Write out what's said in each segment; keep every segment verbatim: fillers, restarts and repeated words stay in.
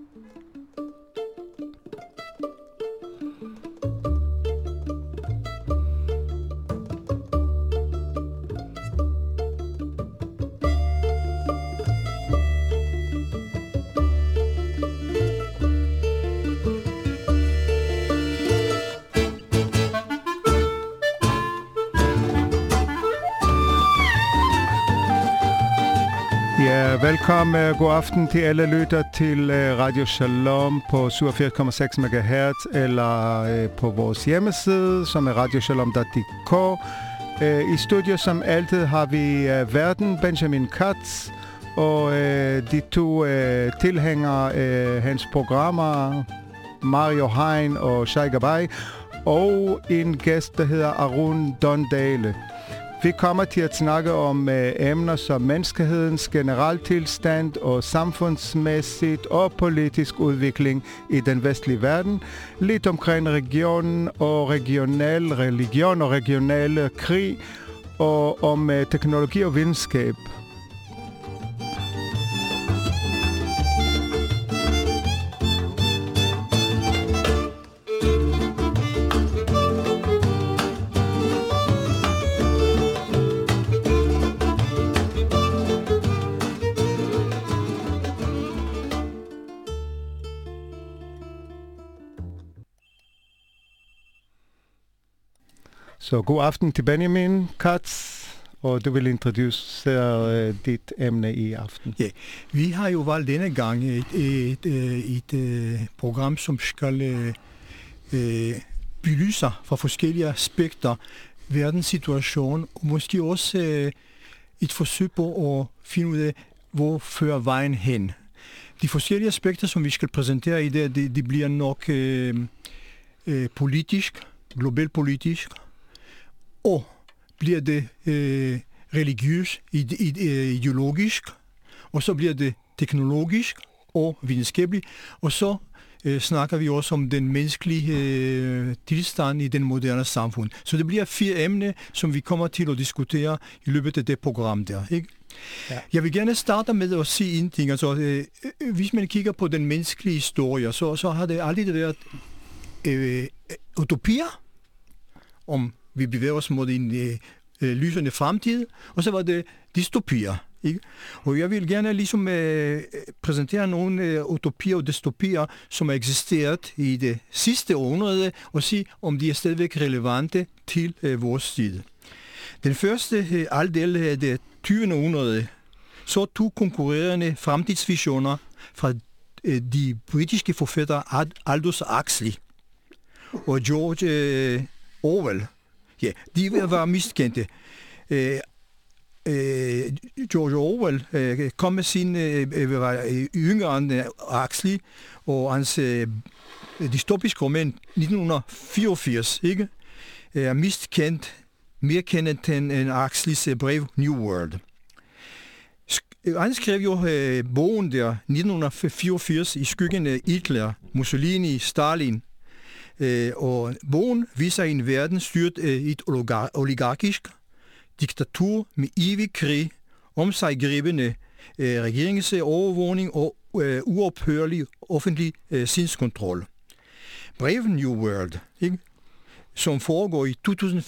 Ja, velkommen. God aften til alle lytter til Radio Shalom på syvogfirs komma seks megahertz eller på vores hjemmeside, som er radioshalom punktum d k. I studio som altid har vi verden Benjamin Katz og de to tilhængere af hans programmer, Mario Hein og Shai Gabay, og en gæst, der hedder Arun Dondale. Vi kommer til at snakke om øh, emner som menneskehedens generaltilstand og samfundsmæssigt og politisk udvikling i den vestlige verden, lidt omkring regionen og regional religion og regionale krig, og om øh, teknologi og videnskab. Så god aften til Benjamin Katz, og du vil introducere uh, dit emne i aften. Ja, vi har jo valgt denne gang et, et, et, et program, som skal uh, belyse fra forskellige aspekter verdenssituationen, og måske også uh, et forsøg på at finde ud af, hvor fører vejen hen. De forskellige aspekter, som vi skal præsentere i dag, de, de bliver nok uh, uh, politisk, globalt politisk, og bliver det øh, religiøst, ide, ide, ideologisk, og så bliver det teknologisk og videnskabeligt, og så øh, snakker vi også om den menneskelige øh, tilstand i den moderne samfund. Så det bliver fire emner, som vi kommer til at diskutere i løbet af det program der, ikke? Ja. Jeg vil gerne starte med at sige en ting. Altså, øh, hvis man kigger på den menneskelige historie, så, så har det aldrig været øh, utopier om vi bevæger os mod en øh, lysende fremtid, og så var det dystopier. Ikke? Og jeg vil gerne ligesom øh, præsentere nogle øh, utopier og dystopier, som har eksisteret i det sidste århundrede, og sige, om de er stadigvæk relevante til øh, vores tid. Den første øh, halvdel af det tyvende århundrede, så to konkurrerende fremtidsvisioner fra øh, de britiske forfatter Aldous Huxley og George øh, Orwell. Ja, de var miskendte. Øh, øh, George Orwell øh, kom med sin øh, var yngre end Huxley, og hans øh, dystopiske roman nitten fireogfirs, ikke? Er mest kendt, mere kendt end Huxleys brev New World. Sk- han skrev jo øh, bogen der nitten fireogfirs i skyggen af Hitler, Mussolini, Stalin. Øh, og bogen viser en verden styret af et oligarkisk diktatur med evig krig, omsiggribende øh, regeringsovervågning og øh, uophørlig offentlig øh, sindskontrol. Brevet New World, ikke? Som foregår i to tusind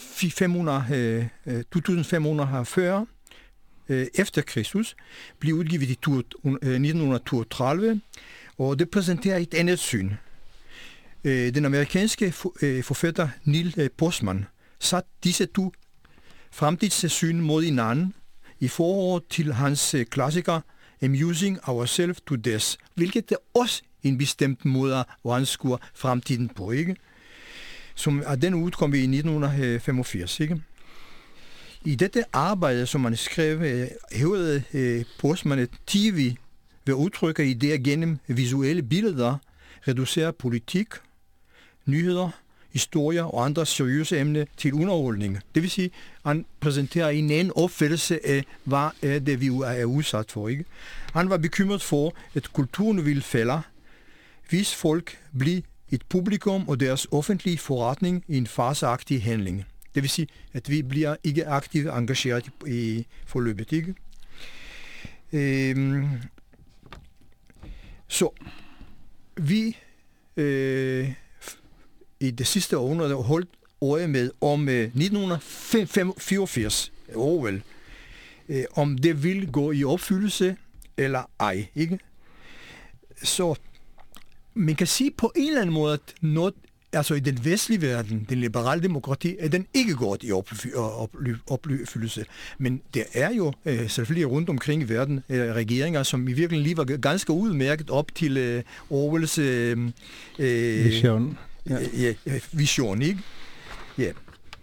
fem hundrede fyrre øh, efter Kristus, blev udgivet i nitten toogtredive, og det præsenterer et andet syn. Den amerikanske forfatter Neil Postman satte disse to fremtidssyn mod hinanden i forhold til hans klassiker Amusing Ourselves to Death, hvilket er også en bestemt måde at anskue fremtiden på, ikke? Som af den udkom i nitten femogfirs, ikke? I dette arbejde, som man skrev, hævede Postman et T V ved at udtrykke idéer gennem visuelle billeder, reducere politik, nyheder, historier og andre seriøse emner til underholdning. Det vil sige, at han præsenterer en anden opfattelse af, hvad er det, vi er udsat for, ikke? Han var bekymret for, at kulturen ville falde, hvis folk bliver et publikum og deres offentlige forretning i en farseagtig handling. Det vil sige, at vi bliver ikke aktivt engageret i forløbet, ikke? Øhm, så vi øh, i det sidste århundrede holdt øje med om øh, nitten fireogfirs, Orwell, øh, om det vil gå i opfyldelse eller ej, ikke? Så man kan sige på en eller anden måde, at noget, altså i den vestlige verden, den liberale demokrati, er den ikke gået i opfyldelse. Men der er jo øh, selvfølgelig rundt omkring i verden øh, regeringer, som i virkeligheden lige var ganske udmærket op til øh, Orwells øh, øh, vision. Ja. Ja, vision, ikke? Ja.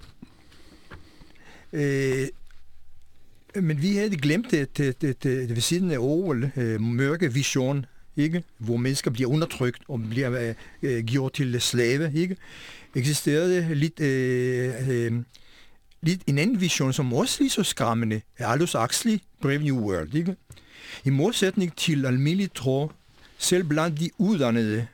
Øh, men vi havde glemt det, det, det, det ved siden af Orwell, øh, mørke vision, ikke? Hvor mennesker bliver undertrykt og bliver øh, gjort til slave, ikke? Eksisterede lidt, øh, øh, lidt en anden vision, som også lige så skræmmende, Aldous Huxley, Brave New World, ikke? I modsætning til almindelig tro, selv blandt de uddannede,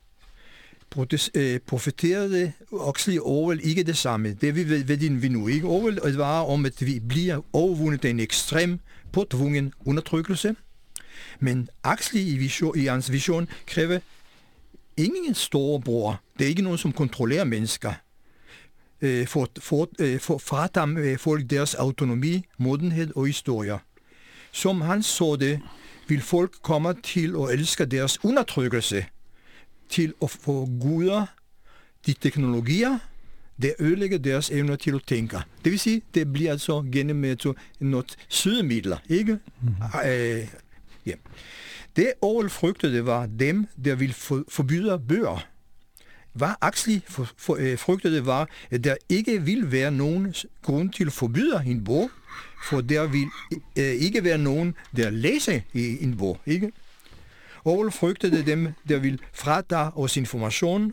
profeterede Huxley og Orwell ikke det samme. Det vi ved, ved vi nu ikke. Orwell var om, at vi bliver overvundet af en ekstrem, påtvungen undertrykkelse. Men Huxley i, vision, i hans vision kræver ingen storebror. Det er ikke nogen, som kontrollerer mennesker. For, for, for fratager folk deres autonomi, modenhed og historier. Som han så det, vil folk komme til at elske deres undertrykkelse, til at få guder de teknologier, der ødelægger deres evner til at tænke. Det vil sige, det bliver altså gennem noget sødemidler, ikke? Mm-hmm. Øh, ja. Det Orwell frygtede var dem, der ville forbyde bøger. Hvad Huxley for, for, øh, frygtede var, at der ikke ville være nogen grund til at forbyde en bog, for der vil øh, ikke være nogen, der læser i en bog, ikke? Orwell frygtede dem, der ville fratage os information.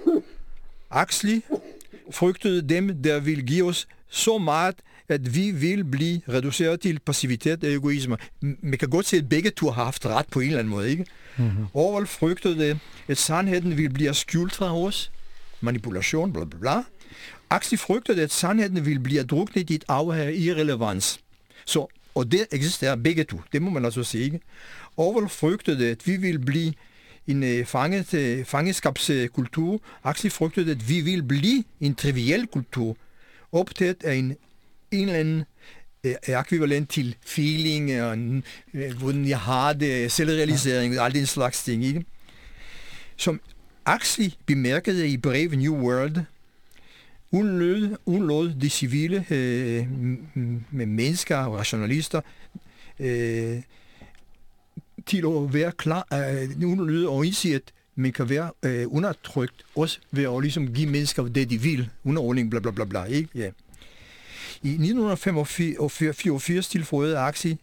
Huxley frygtede dem, der ville give os så meget, at vi vil blive reduceret til passivitet og egoisme. Man kan godt se, at begge to har haft ret på en eller anden måde, ikke? Mm-hmm. Orwell frygtede, at sandheden ville blive skjult fra os. Manipulation, bla bla bla. Huxley frygtede, at sandheden ville blive druknet i et af irrelevans. Så, og det eksisterer begge to, det må man altså sige, ikke? Orwell frygtede, at vi ville blive en uh, fanget, uh, fangeskabskultur. Huxley frygtede, at vi ville blive en triviel kultur, optaget af en, en eller anden uh, ekvivalent til feeling, og uh, hvordan jeg har det, selvrealisering, og alt den slags ting, ikke? Som Huxley bemærkede i Brave New World, undlod, undlod de civile uh, med mennesker og rationalister uh, til at være klar, øh, underlyde og indse, at man kan være øh, undertrykt, også ved at ligesom give mennesker det, de vil, underordning, bla bla bla bla, ikke? Ja. I nitten fireogfirs tilføjede Huxley,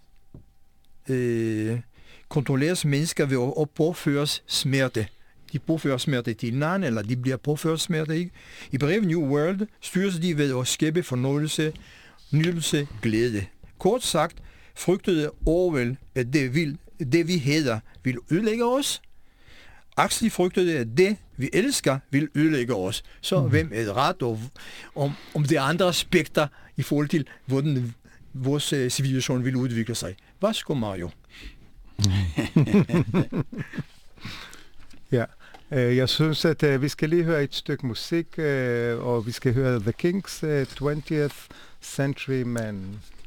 øh, kontrolleres mennesker ved at påføres smerte. De påfører smerte til hinanden, eller de bliver påført smerte, ikke? I Brave New World styres de ved at skabe fornøjelse, nydelse, glæde. Kort sagt, frygtede Orwell, at det vil det vi hedder, vil ødelægge os. Huxley frygtede, at det vi elsker, vil ødelægge os. Så mm. hvem er det ret og, om, om det er andre aspekter i forhold til, hvordan vores uh, civilisation vil udvikle sig. Værsgo, Mario. Ja, øh, jeg synes, at øh, vi skal lige høre et stykke musik, øh, og vi skal høre The Kinks, øh, twentieth Century Man.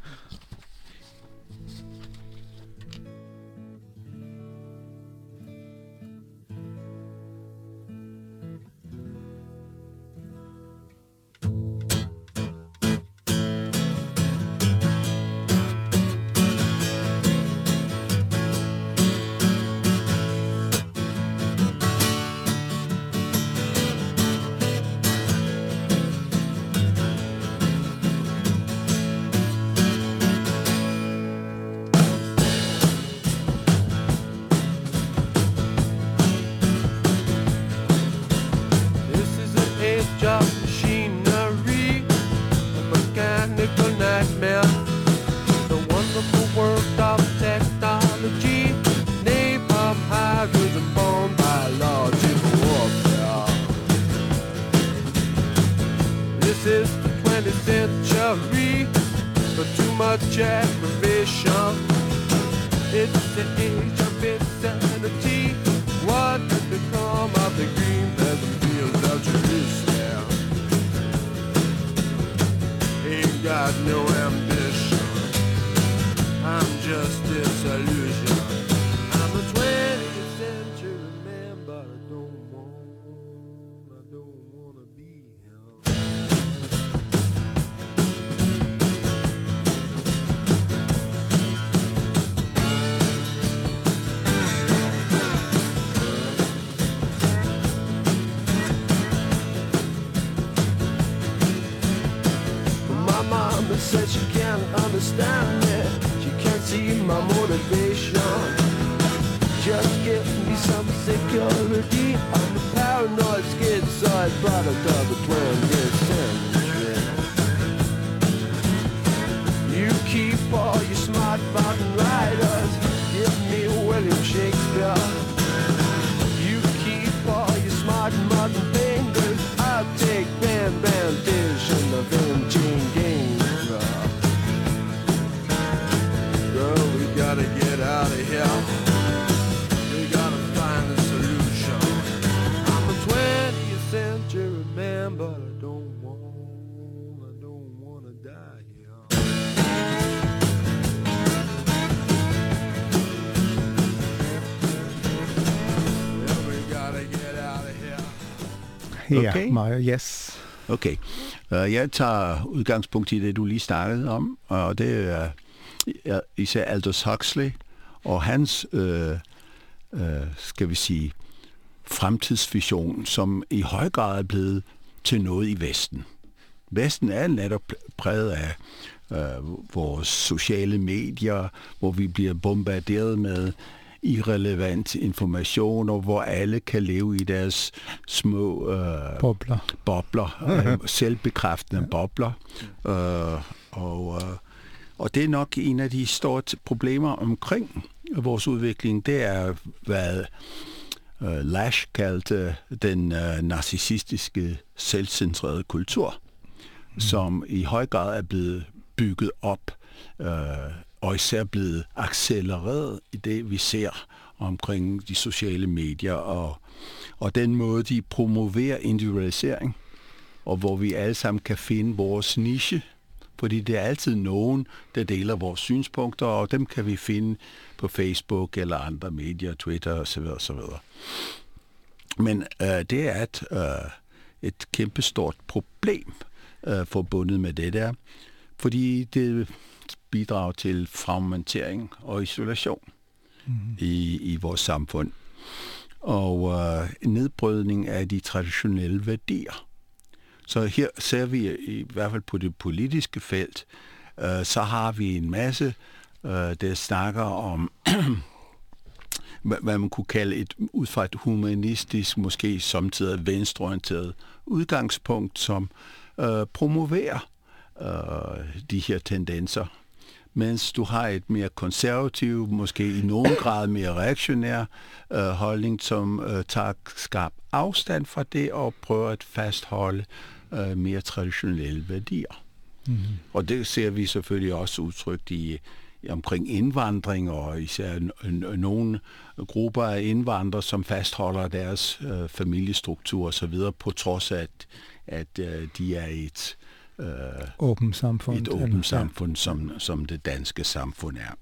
much aggravation. It's the age of insanity. What did they call said she can't understand me. She can't see my motivation. Just give me some security. I'm a paranoid schizoid product of the twentieth century. You keep all your smart mountain riders. Give me William Shakespeare. You keep all your smart mountain fingers. I'll take Bam Bam Dish and the Vinci Games. Girl, we gotta get out of here. We gotta find a solution. I'm a twentieth century man, but I don't want, I don't wanna die here. Yeah, we gotta get out of here. Ja, Okay. Maja, yes. Okay. Uh, jeg tager udgangspunkt i det, du lige snakkede om, og det er uh, især Aldous Huxley og hans, uh, uh, skal vi sige, fremtidsvision, som i høj grad er blevet til noget i Vesten. Vesten er netop præget af uh, vores sociale medier, hvor vi bliver bombarderet med irrelevant information, og hvor alle kan leve i deres små øh, Bobler. bobler, øh, selvbekræftende ja. bobler. Øh, og, øh, og det er nok en af de store problemer omkring vores udvikling. Det er, hvad øh, Lasch kaldte den øh, narcissistiske, selvcentrerede kultur, mm. som i høj grad er blevet bygget op øh, og især blevet accelereret i det, vi ser omkring de sociale medier, og, og den måde, de promoverer individualisering, og hvor vi alle sammen kan finde vores niche, fordi det er altid nogen, der deler vores synspunkter, og dem kan vi finde på Facebook eller andre medier, Twitter osv. osv. Men øh, det er et, øh, et kæmpestort problem øh, forbundet med det der, fordi det bidrager til fragmentering og isolation mm-hmm. i, i vores samfund. Og øh, nedbrydning af de traditionelle værdier. Så her ser vi i hvert fald på det politiske felt, øh, så har vi en masse, øh, der snakker om, hvad man kunne kalde et, ud fra et humanistisk, måske samtidig venstreorienteret udgangspunkt, som øh, promoverer øh, de her tendenser. Mens du har et mere konservativ, måske i nogen grad mere reaktionær øh, holdning, som øh, tager skarp afstand fra det og prøver at fastholde øh, mere traditionelle værdier. Mm-hmm. Og det ser vi selvfølgelig også udtrykt i, i omkring indvandring, og især n- n- nogle grupper af indvandrere, som fastholder deres øh, familiestruktur osv., på trods af, at, at øh, de er et Øh, åben samfund. Et åbent samfund, ja. som, som det danske samfund er.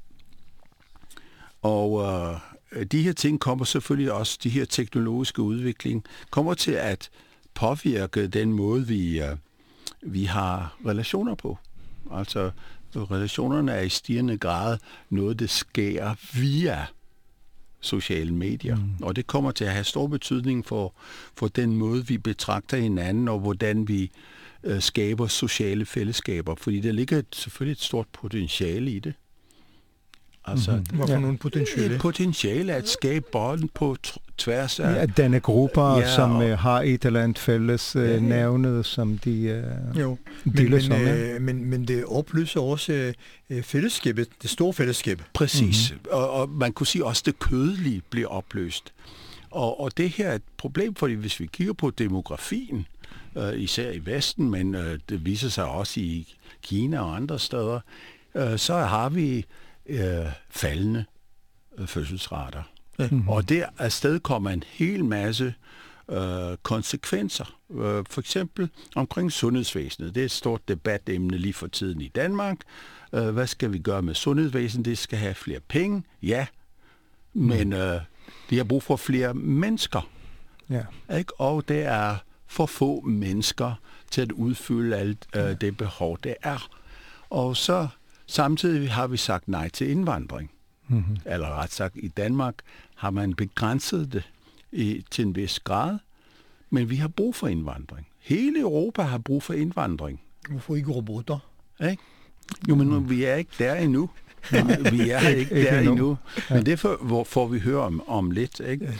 Og øh, de her ting kommer selvfølgelig også, de her teknologiske udvikling, kommer til at påvirke den måde, vi, øh, vi har relationer på. Altså, relationerne er i stigende grad noget, der sker via sociale medier. Mm. Og det kommer til at have stor betydning for, for den måde, vi betragter hinanden, og hvordan vi skaber sociale fællesskaber, fordi der ligger et, selvfølgelig et stort potentiale i det. Altså, mm-hmm. Hvorfor ja. nogle potentiale? Et potentiale at skabe bånd på tværs af... Ja, denne grupper, ja, som og, har et eller andet fælles ja, ja. nævne, som de øh, jo. Men, men, øh, men, men det oplyser også øh, fællesskabet, det store fællesskab. Præcis. Mm-hmm. Og, og man kunne sige også, det kødelige bliver opløst. Og, og det her er et problem, fordi hvis vi kigger på demografien, Uh, især i Vesten, men uh, det viser sig også i Kina og andre steder, uh, så har vi uh, faldende uh, fødselsrater. Mm-hmm. Og der afsted kommer en hel masse uh, konsekvenser. Uh, for eksempel omkring sundhedsvæsenet. Det er et stort debatemne lige for tiden i Danmark. Uh, hvad skal vi gøre med sundhedsvæsenet? Det skal have flere penge, ja. Mm. Men uh, de har brug for flere mennesker. Ja. Ikke? Og det er for få mennesker til at udfylde alt øh, det behov, det er. Og så samtidig har vi sagt nej til indvandring. Mm-hmm. Eller ret sagt, i Danmark har man begrænset det i, til en vis grad, men vi har brug for indvandring. Hele Europa har brug for indvandring. Hvorfor ikke robotter? Ikke? Jo, men nu, vi er ikke der endnu. Vi er ikke der endnu. endnu. Men det får, får vi høre om, om lidt, ikke?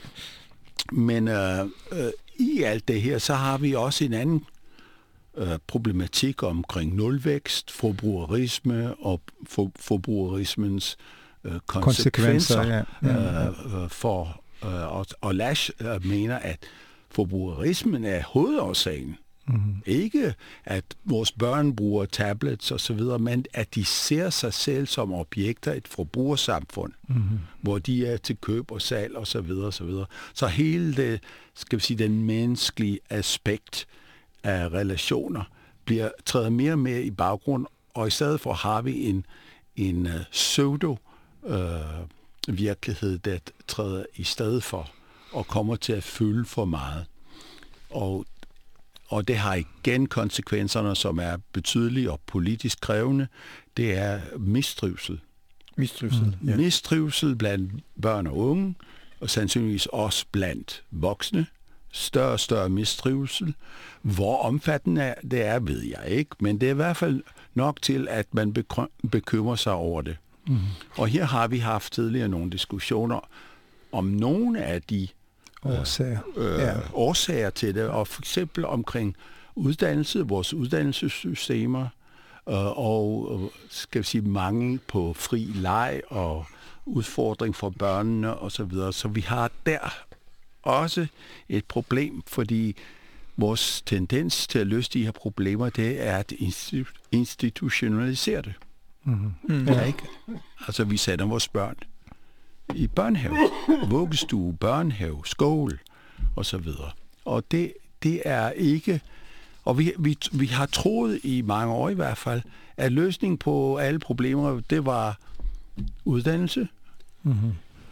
Men øh, øh, i alt det her, så har vi også en anden øh, problematik omkring nulvækst, forbrugerisme og for, forbrugerismens øh, konsekvenser, konsekvenser ja. Ja. Øh, for øh, og, og Lasch øh, mener, at forbrugerismen er hovedårsagen. Mm-hmm. Ikke at vores børn bruger tablets og så videre, men at de ser sig selv som objekter i et forbrugersamfund, mm-hmm. hvor de er til køb og salg og så videre og så videre. Så hele det, skal vi sige, den menneskelige aspekt af relationer bliver træder mere og mere i baggrund, og i stedet for har vi en en uh, pseudo uh, virkelighed, der træder i stedet for og kommer til at fylde for meget. Og Og det har igen konsekvenserne, som er betydelige og politisk krævende. Det er mistrivsel. Mistrivsel, ja. Mistrivsel blandt børn og unge, og sandsynligvis også blandt voksne. Større og større mistrivsel. Hvor omfattende det er, ved jeg ikke, men det er i hvert fald nok til, at man bekymrer sig over det. Mm. Og her har vi haft tidligere nogle diskussioner om nogle af de Årsager. Øh, ja. årsager til det, og for eksempel omkring uddannelse, vores uddannelsessystemer, øh, og skal vi sige mangel på fri leg og udfordring for børnene og så videre. Så vi har der også et problem, fordi vores tendens til at løse de her problemer, det er at institutionalisere det. Mm-hmm. Mm. Ja, ikke? Altså, vi sætter vores børn i børnehave, vuggestue, børnehave, skole og så videre. Og det, det er ikke... Og vi, vi, vi har troet i mange år i hvert fald, at løsningen på alle problemer, det var uddannelse. Mm-hmm.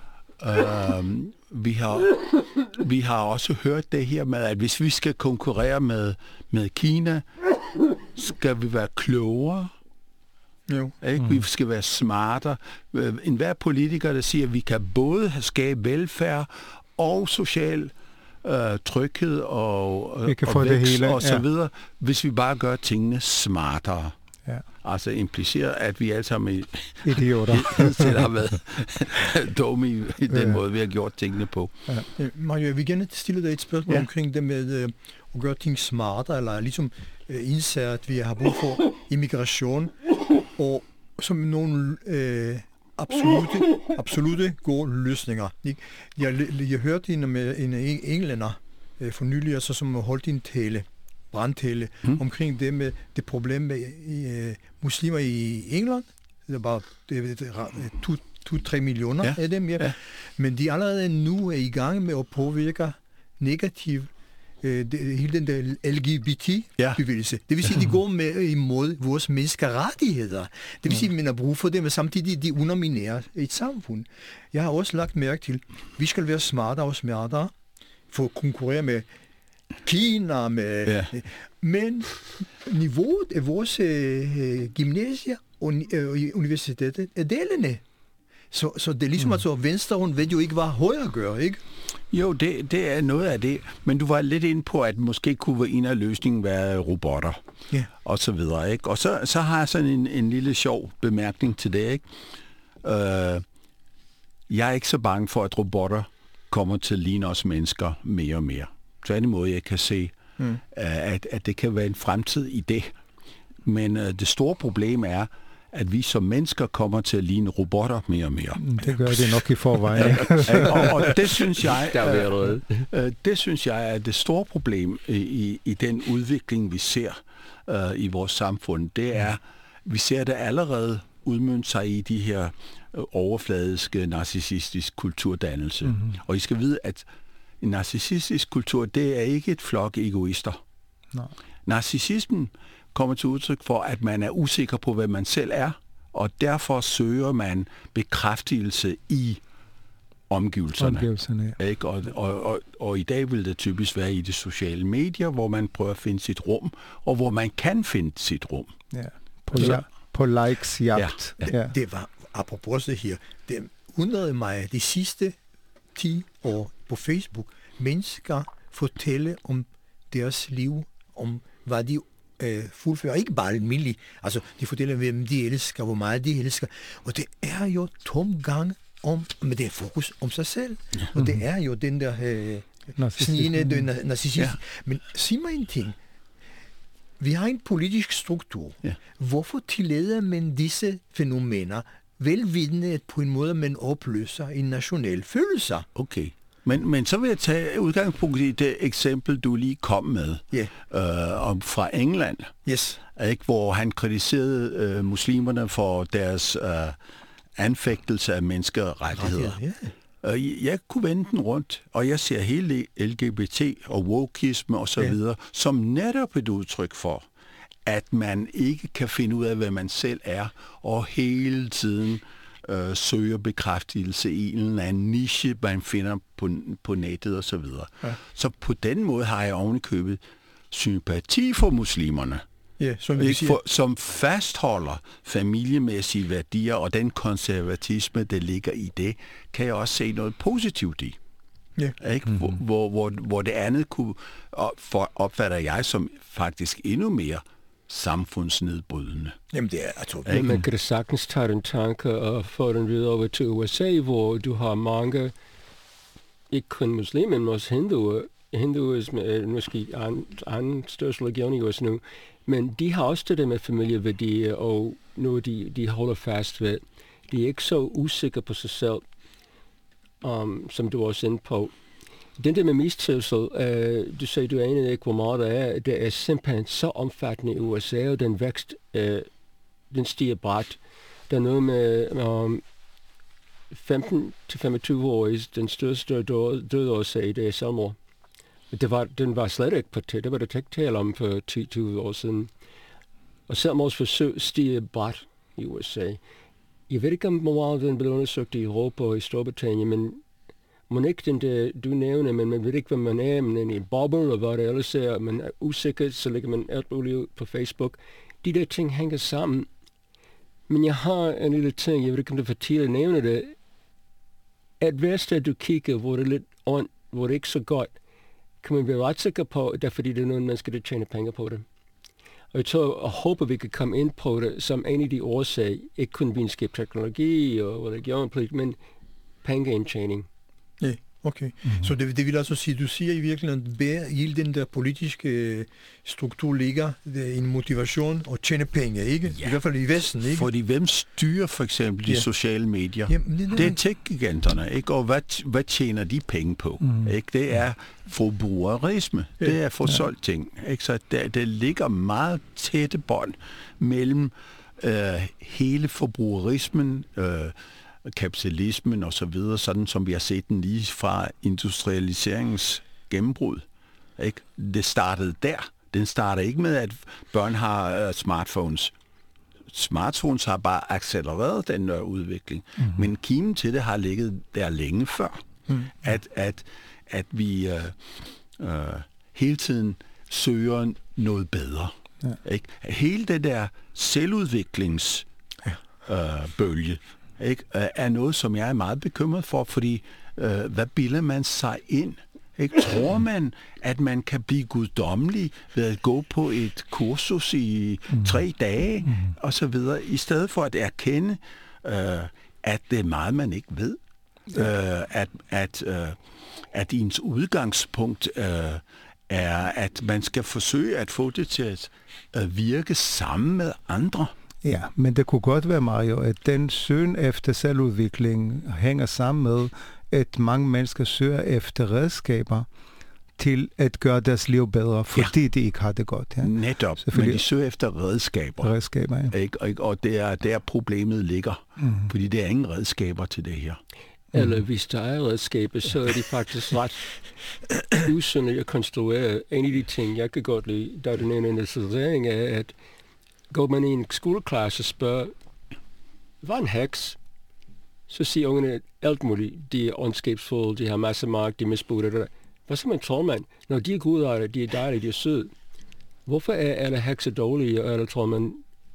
Øhm, vi, har, vi har også hørt det her med, at hvis vi skal konkurrere med, med Kina, skal vi være klogere. Jo. Ikke? Vi skal være smartere. En hver politiker, der siger, at vi kan både skabe velfærd og social øh, tryghed og, og, og vækst hele. og så ja. videre, hvis vi bare gør tingene smartere. Ja. Altså implicerer, at vi alle sammen idioter har været dumme i, i den ja. måde, vi har gjort tingene på. Ja. Mario, jeg vil gerne stille dig et spørgsmål ja. omkring det med øh, at gøre ting smartere, eller ligesom øh, indse, at vi har brug for immigration, og som nogle øh, absolute, absolute gode løsninger. Ikke? Jeg, jeg hørte en, med en englænder øh, for nylig, altså, som holdt en tale, brandtale, mm. omkring det med det problem med øh, muslimer i England. Det er bare to-tre millioner ja. af dem, ja. Ja. Men de allerede nu er i gang med at påvirke negativt øh, det, hele den der L G B T-bevægelse. Ja. Det vil sige, at de går med imod vores menneskerettigheder. Det vil sige, at man har brug for det, men samtidig de underminerer et samfund. Jeg har også lagt mærke til, at vi skal være smartere og smartere for at konkurrere med Kina, med, ja. men niveauet af vores øh, gymnasier og øh, universitetet er delende. Så, så det er ligesom, mm. at så venstre, hun ved jo ikke, hvad højre gør, ikke? Jo, det, det er noget af det, men du var lidt inde på, at måske kunne en af løsningen være robotter, yeah. og så videre, ikke? Og så, så har jeg sådan en, en lille sjov bemærkning til det, ikke? Uh, jeg er ikke så bange for, at robotter kommer til at ligne os mennesker mere og mere. Tværtimod, jeg kan se, mm. uh, at, at det kan være en fremtid i det. Men uh, det store problem er, at vi som mennesker kommer til at ligne robotter mere og mere. Det gør det nok i forvejen. og, og det synes jeg, er, øh, det synes jeg er det store problem i, i den udvikling, vi ser øh, i vores samfund. Det er, vi ser det allerede udmønte sig i de her øh, overfladiske, narcissistisk kulturdannelse. Mm-hmm. Og I skal vide, at en narcissistisk kultur, det er ikke et flok egoister. Nej. Narcissismen kommer til udtryk for, at man er usikker på, hvad man selv er, og derfor søger man bekræftelse i omgivelserne. omgivelserne ja. Ikke? Og, og, og, og i dag vil det typisk være i de sociale medier, hvor man prøver at finde sit rum, og hvor man kan finde sit rum. Ja. På, Så, på likes-jagt. Ja. Ja. Det, det var, apropos det her, det undrede mig de sidste ti år på Facebook, mennesker fortælle om deres liv, om hvad de øh, fuldføre, ikke bare almindeligt, altså de fortæller, hvem de elsker, hvor meget de elsker, og det er jo tomgang om, med det fokus om sig selv, ja. Og det er jo den der øh, snigende, den narcissisme. Ja. Men sig mig en ting, vi har en politisk struktur, ja. Hvorfor tillader man disse fænomener, velvidende, at på en måde man opløser en national følelse? Okay. Men, men så vil jeg tage udgangspunkt i det eksempel, du lige kom med, yeah. øh, om fra England, yes. ikke, hvor han kritiserede øh, muslimerne for deres øh, anfægtelse af menneskerettigheder. Okay, yeah. øh, jeg kunne vende den rundt, og jeg ser hele L G B T og wokeisme og så yeah. videre, som netop et udtryk for, at man ikke kan finde ud af, hvad man selv er, og hele tiden Øh, søger bekræftelse i en eller anden niche, man finder på, på nettet og så videre. Ja. Så på den måde har jeg ovenikøbet sympati for muslimerne, ja, som, ikke, for, som fastholder familiemæssige værdier, og den konservatisme, der ligger i det, kan jeg også se noget positivt i. Ja. Ikke? Mm-hmm. Hvor, hvor, hvor, hvor det andet kunne, for, opfatter jeg som faktisk endnu mere samfundsnedbrydende. Jamen det er, jeg tror, ja, man kan da sagtens tage den tanke og få den videre over til U S A, hvor du har mange, ikke kun muslimer, men også hinduer. Hinduisme er måske en anden største religion i U S A nu, men de har også det der med familieværdier, og noget de, de holder fast ved. De er ikke så usikre på sig selv, um, som du også er inde på. Den der med mistrivsel, øh, du siger, du aner ikke, hvor meget det er. Det er simpelthen så omfattende i U S A, og den vækst, øh, den stiger bræt. Der er noget med um, femten til femogtyve-årige, den største dødårsag, det er selvmord. Det var, den var slet ikke på det. Det var der ikke tale om for ti til tyve år siden. Og selvmordsforsøg stiger bræt i U S A. Jeg ved ikke, om hvor meget den blev undersøgt i Europa og i Storbritannien, men man ikke den der, du nævner, men man ved ikke, hvad man er, man er i en boble, og hvad det ellers er, man er usikker, så lægger man alt muligt ud på Facebook. De der ting hænger sammen. Men jeg har en lille ting, jeg ved ikke, om det er for tidligt at nævne det, at hver sted du kigger, hvor det er lidt ondt, hvor det er ikke så godt, kan man være ret sikker på, at det er fordi, det er nogen mennesker, der tjener penge på det. Og jeg tror og håber, vi kan komme ind på det som en af de årsager, ikke kun videnskab, teknologi og religion, men pengeindtjening. Ja, okay. Mm-hmm. Så det, det vil altså sige, du siger i virkeligheden, at bag hele den der politiske struktur ligger en motivation at tjene penge, ikke? Ja. I hvert fald i Vesten, ikke? Fordi hvem styrer for eksempel de ja. sociale medier? Jamen, det, det er tech-giganterne, ikke? Og hvad, hvad tjener de penge på? Mm. Ikke? Det er forbrugerisme. Ja. Det er for solgt ting. Ikke? Så der, der ligger meget tætte bånd mellem øh, hele forbrugerismen, øh, kapitalismen og så videre, sådan som vi har set den lige fra industrialiseringens gennembrud. Ikke? Det startede der. Den starter ikke med, at børn har uh, smartphones. Smartphones har bare accelereret den der udvikling. Mm-hmm. Men kimen til det har ligget der længe før. Mm-hmm. At, at, at vi uh, uh, hele tiden søger noget bedre. Ja. Ikke? Hele det der selvudviklingsbølge uh, bølge, ikke, er noget, som jeg er meget bekymret for, fordi øh, hvad bilder man sig ind? Ikke? Tror man, at man kan blive guddommelig ved at gå på et kursus i mm. tre dage, mm. og så videre, i stedet for at erkende, øh, at det er meget, man ikke ved. Ja. Øh, at, at, øh, at ens udgangspunkt øh, er, at man skal forsøge at få det til at øh, virke sammen med andre. Ja, men det kunne godt være, Mario, at den søgen efter selvudvikling hænger sammen med, at mange mennesker søger efter redskaber til at gøre deres liv bedre, fordi ja. de ikke har det godt. Ja. Netop, men de søger efter redskaber. Redskaber, ja. Ikke? Og, og det er der problemet ligger, mm. fordi der er ingen redskaber til det her. Eller hvis der er redskaber, så er de faktisk ret usynlige at konstruere. En af de ting, jeg kan godt lide, der er den ene interessering, er, at går man i en skoleklasse og spørger, hvad er en heks? Så siger ungerne alt muligt. De er ondskabsfulde, de har masser af magt, de misbruger det. Hvad så man tror man? Når de er gode, de er dejlige, de er søde. Hvorfor er alle hekser dårlige, eller tror man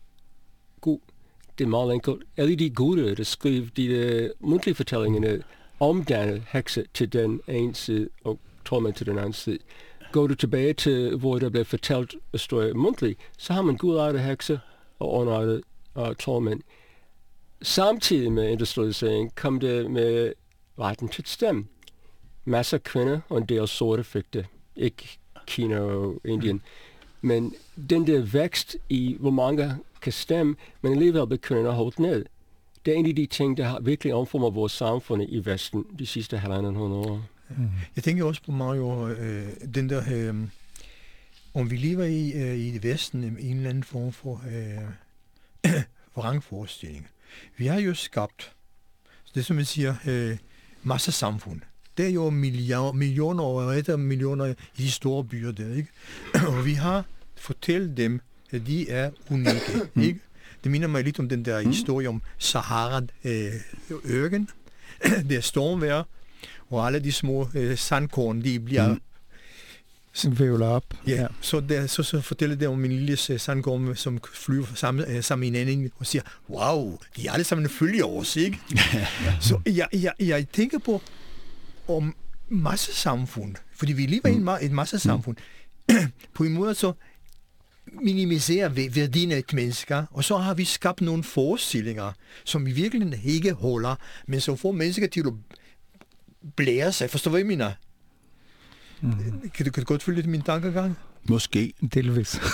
god? Det er meget enkelt. Alle de gode, der skriver de uh, mundtlige fortællingerne, omdanner hekser til den ene side, og tror man til den anden side. går du tilbage til, hvor der bliver fortalt historie mundtligt, så har man gudartede hekse og underartede uh, troldmænd. Samtidig med industrialisering kom det med retten til stemme. Masser af kvinder og en del sorte fik det. Ikke Kina og Indien. Mm. Men den der vækst i, hvor mange kan stemme, men alligevel bliver kvinderne holdt ned. Det er en af de ting, der har virkelig omformet vores samfund i Vesten de sidste halvanden hundrede år. Mm. Jeg tænker også på, Mario, øh, den der, øh, om vi lever i, øh, i Vesten en eller anden form for øh, vrangforestilling. Vi har jo skabt, det som man siger, øh, masser samfund. Det er jo milliarder, millioner og etter millioner i de store byer der, ikke? Og vi har fortalt dem, at de er unikke, ikke? Det minder mig lidt om den der historie om Sahara-ørken. Øh, det er stormvejr, og alle de små øh, sandkorn, de bliver vævler op. Ja, ja. Så, der, så, så fortæller det om en lille sandkorn, som flyver sammen, øh, sammen i hinanden og siger, wow, de er alle sammen følger os, ikke? Så jeg, jeg, jeg tænker på om massesamfund, fordi vi lever mm. i et massesamfund. Mm. På en måde så minimiserer værdien af et mennesker, og så har vi skabt nogle forestillinger, som i virkeligheden ikke holder, men som får mennesker til at blære sig. Forstår du, hvad jeg mener? Mm. Kan, du, kan du godt følge min tankegang? Måske. Delvis. uh,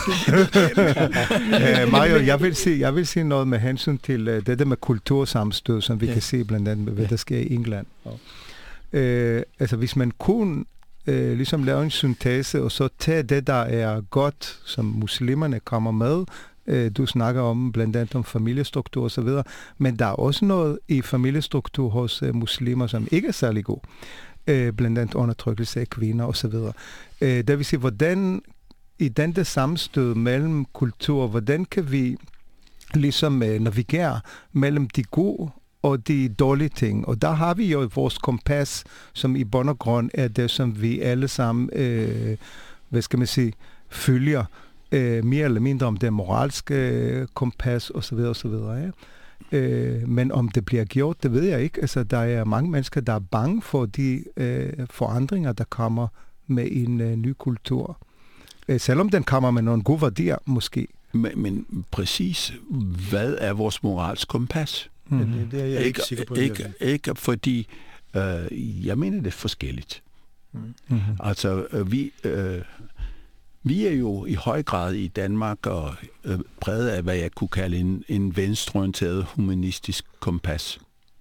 Mario, jeg vil, sige, jeg vil sige noget med hensyn til uh, det der med kultursammenstød, som vi ja. kan se blandt andet med, hvad ja. der sker i England. Og, uh, altså, hvis man kun uh, ligesom lave en syntese, og så tage det, der er godt, som muslimerne kommer med. Uh, du snakker om blandt andet om familiestruktur og så videre, men der er også noget i familiestruktur hos uh, muslimer, som ikke er særlig god. Uh, blandt andet undertrykkelse af kvinder og så videre. Uh, det vil sige, hvordan i den der sammenstød mellem kultur, hvordan kan vi ligesom uh, navigere mellem de gode og de dårlige ting. Og der har vi jo vores kompas, som i bund og grund er det, som vi alle sammen, øh, hvad skal man sige, følger øh, mere eller mindre om det moralske øh, kompas osv. osv. Ja. Øh, men om det bliver gjort, det ved jeg ikke. Altså, der er mange mennesker, der er bange for de øh, forandringer, der kommer med en øh, ny kultur. Øh, selvom den kommer med nogle gode værdier, måske. Men, men præcis, hvad er vores moralsk kompas? Mm-hmm. Det, det er jeg ikke, ikke sikker på. Ikke, ikke fordi, øh, jeg mener det er forskelligt. Mm-hmm. Altså, øh, vi, øh, vi er jo i høj grad i Danmark og øh, præget af, hvad jeg kunne kalde en, en venstreorienteret humanistisk kompas.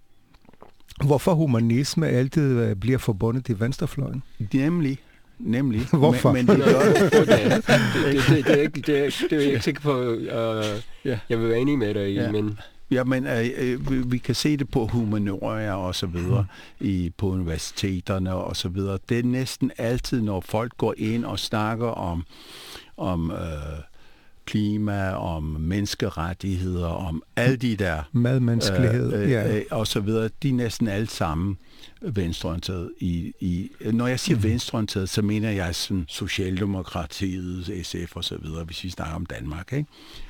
Hvorfor humanisme altid øh, bliver forbundet til venstrefløjen? Nemlig. Nemlig. Hvorfor? Men, men det, gør, det, det, det, det, er ikke, det, er, det er jeg ikke sikker på. Uh, ja. Jeg vil være enig med dig i, ja. men... Ja, men øh, vi, vi kan se det på humaniora og så videre, mm. i, på universiteterne og så videre. Det er næsten altid, når folk går ind og snakker om, om øh, klima, om menneskerettigheder, om alle de der... Madmenneskelighed, øh, øh, ja. Øh, og så videre. De er næsten alle sammen venstreorienteret. I, i, når jeg siger mm. venstreorienteret, så mener jeg sådan Socialdemokratiet, S F og så videre, hvis vi snakker om Danmark, ikke?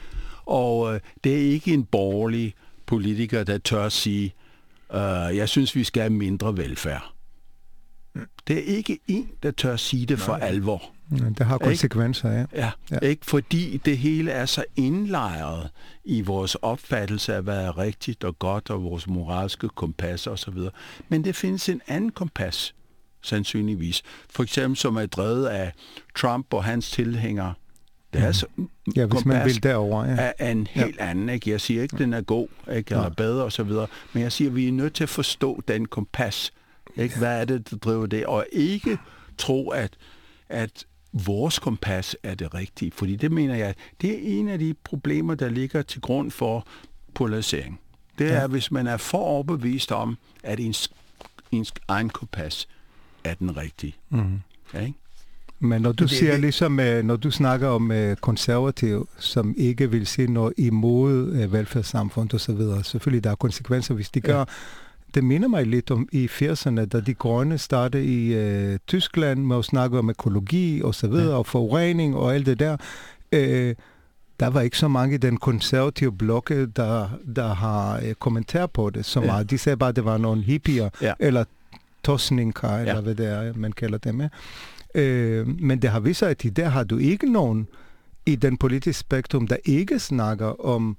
Og øh, det er ikke en borgerlig politiker, der tør sige, øh, jeg synes, vi skal have mindre velfærd. Det er ikke en, der tør sige det for Nej. alvor. Ja, det har konsekvenser, ja. Ja, ja. Ikke fordi det hele er så indlejret i vores opfattelse af, hvad er rigtigt og godt, og vores moralske kompas og så videre. Men det findes en anden kompas, sandsynligvis. For eksempel, som er drevet af Trump og hans tilhængere. Det er så, ja, hvis man vil derover, ja. Er en helt ja. anden, ikke? Jeg siger ikke, den er god, ikke? Eller ja. bedre og så videre. Men jeg siger, vi er nødt til at forstå den kompas. Ikke? Hvad er det, der driver det? Og ikke tro, at, at vores kompas er det rigtige. Fordi det mener jeg, det er en af de problemer, der ligger til grund for polarisering. Det er, ja. hvis man er for overbevist om, at ens, ens egen kompas er den rigtige. Mm. Ja, ikke? Men når du det, siger det, ligesom, når du snakker om konservative, som ikke vil se noget imod velfærdssamfundet og så videre, selvfølgelig der er konsekvenser, hvis de gør. Ja. Det minder mig lidt om i firserne, da de grønne startede i øh, Tyskland med at snakke om økologi og så videre, ja. og forurening og alt det der. Øh, der var ikke så mange i den konservative blokke, der, der har øh, kommentar på det så meget. Ja. De sagde bare, at det var nogle hippier, ja. eller tosninker, eller Ja. hvad det er, man kalder dem. Ja. Øh, men det har vist sig, at der har du ikke nogen i den politiske spektrum, der ikke snakker om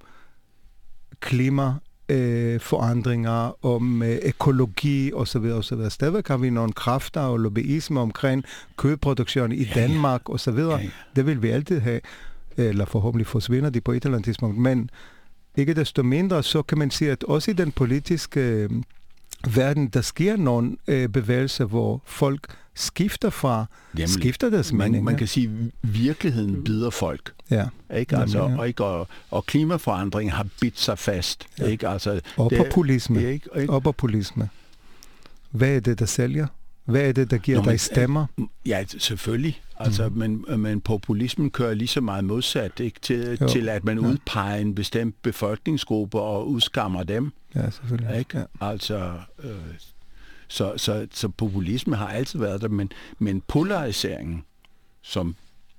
klima, øh, forandringer, om øh, økologi osv. osv. Stadigvæk har vi nogle kræfter og lobbyisme omkring kødproduktion i Ja, Danmark ja. osv. Ja, ja. Det vil vi altid have, eller forhåbentlig forsvinder de på et eller andet tidspunkt. Men ikke desto mindre, så kan man sige, at også i den politiske øh, verden, der sker nogle øh, bevægelser, hvor folk skifter fra, Jamen, skifter deres man, mening. man ja. kan sige, at virkeligheden bider folk. Ja. Ikke? Altså, Jamen, ja. og, ikke? Og, og klimaforandring har bidt sig fast. Ja. Ikke? Altså, Og det- populisme. Ikke? Ikke? Og populisme. Hvad er det, der sælger? Hvad er det, der giver Nå, men, dig stemmer? Ja, selvfølgelig. Altså, mm. men, men populismen kører lige så meget modsat, ikke? Til, til at man Ja. udpeger en bestemt befolkningsgruppe og udskammer dem. Ja, selvfølgelig. Ikke? Ja. Altså, øh, så, så, så populisme har altid været der, men, men polariseringen, som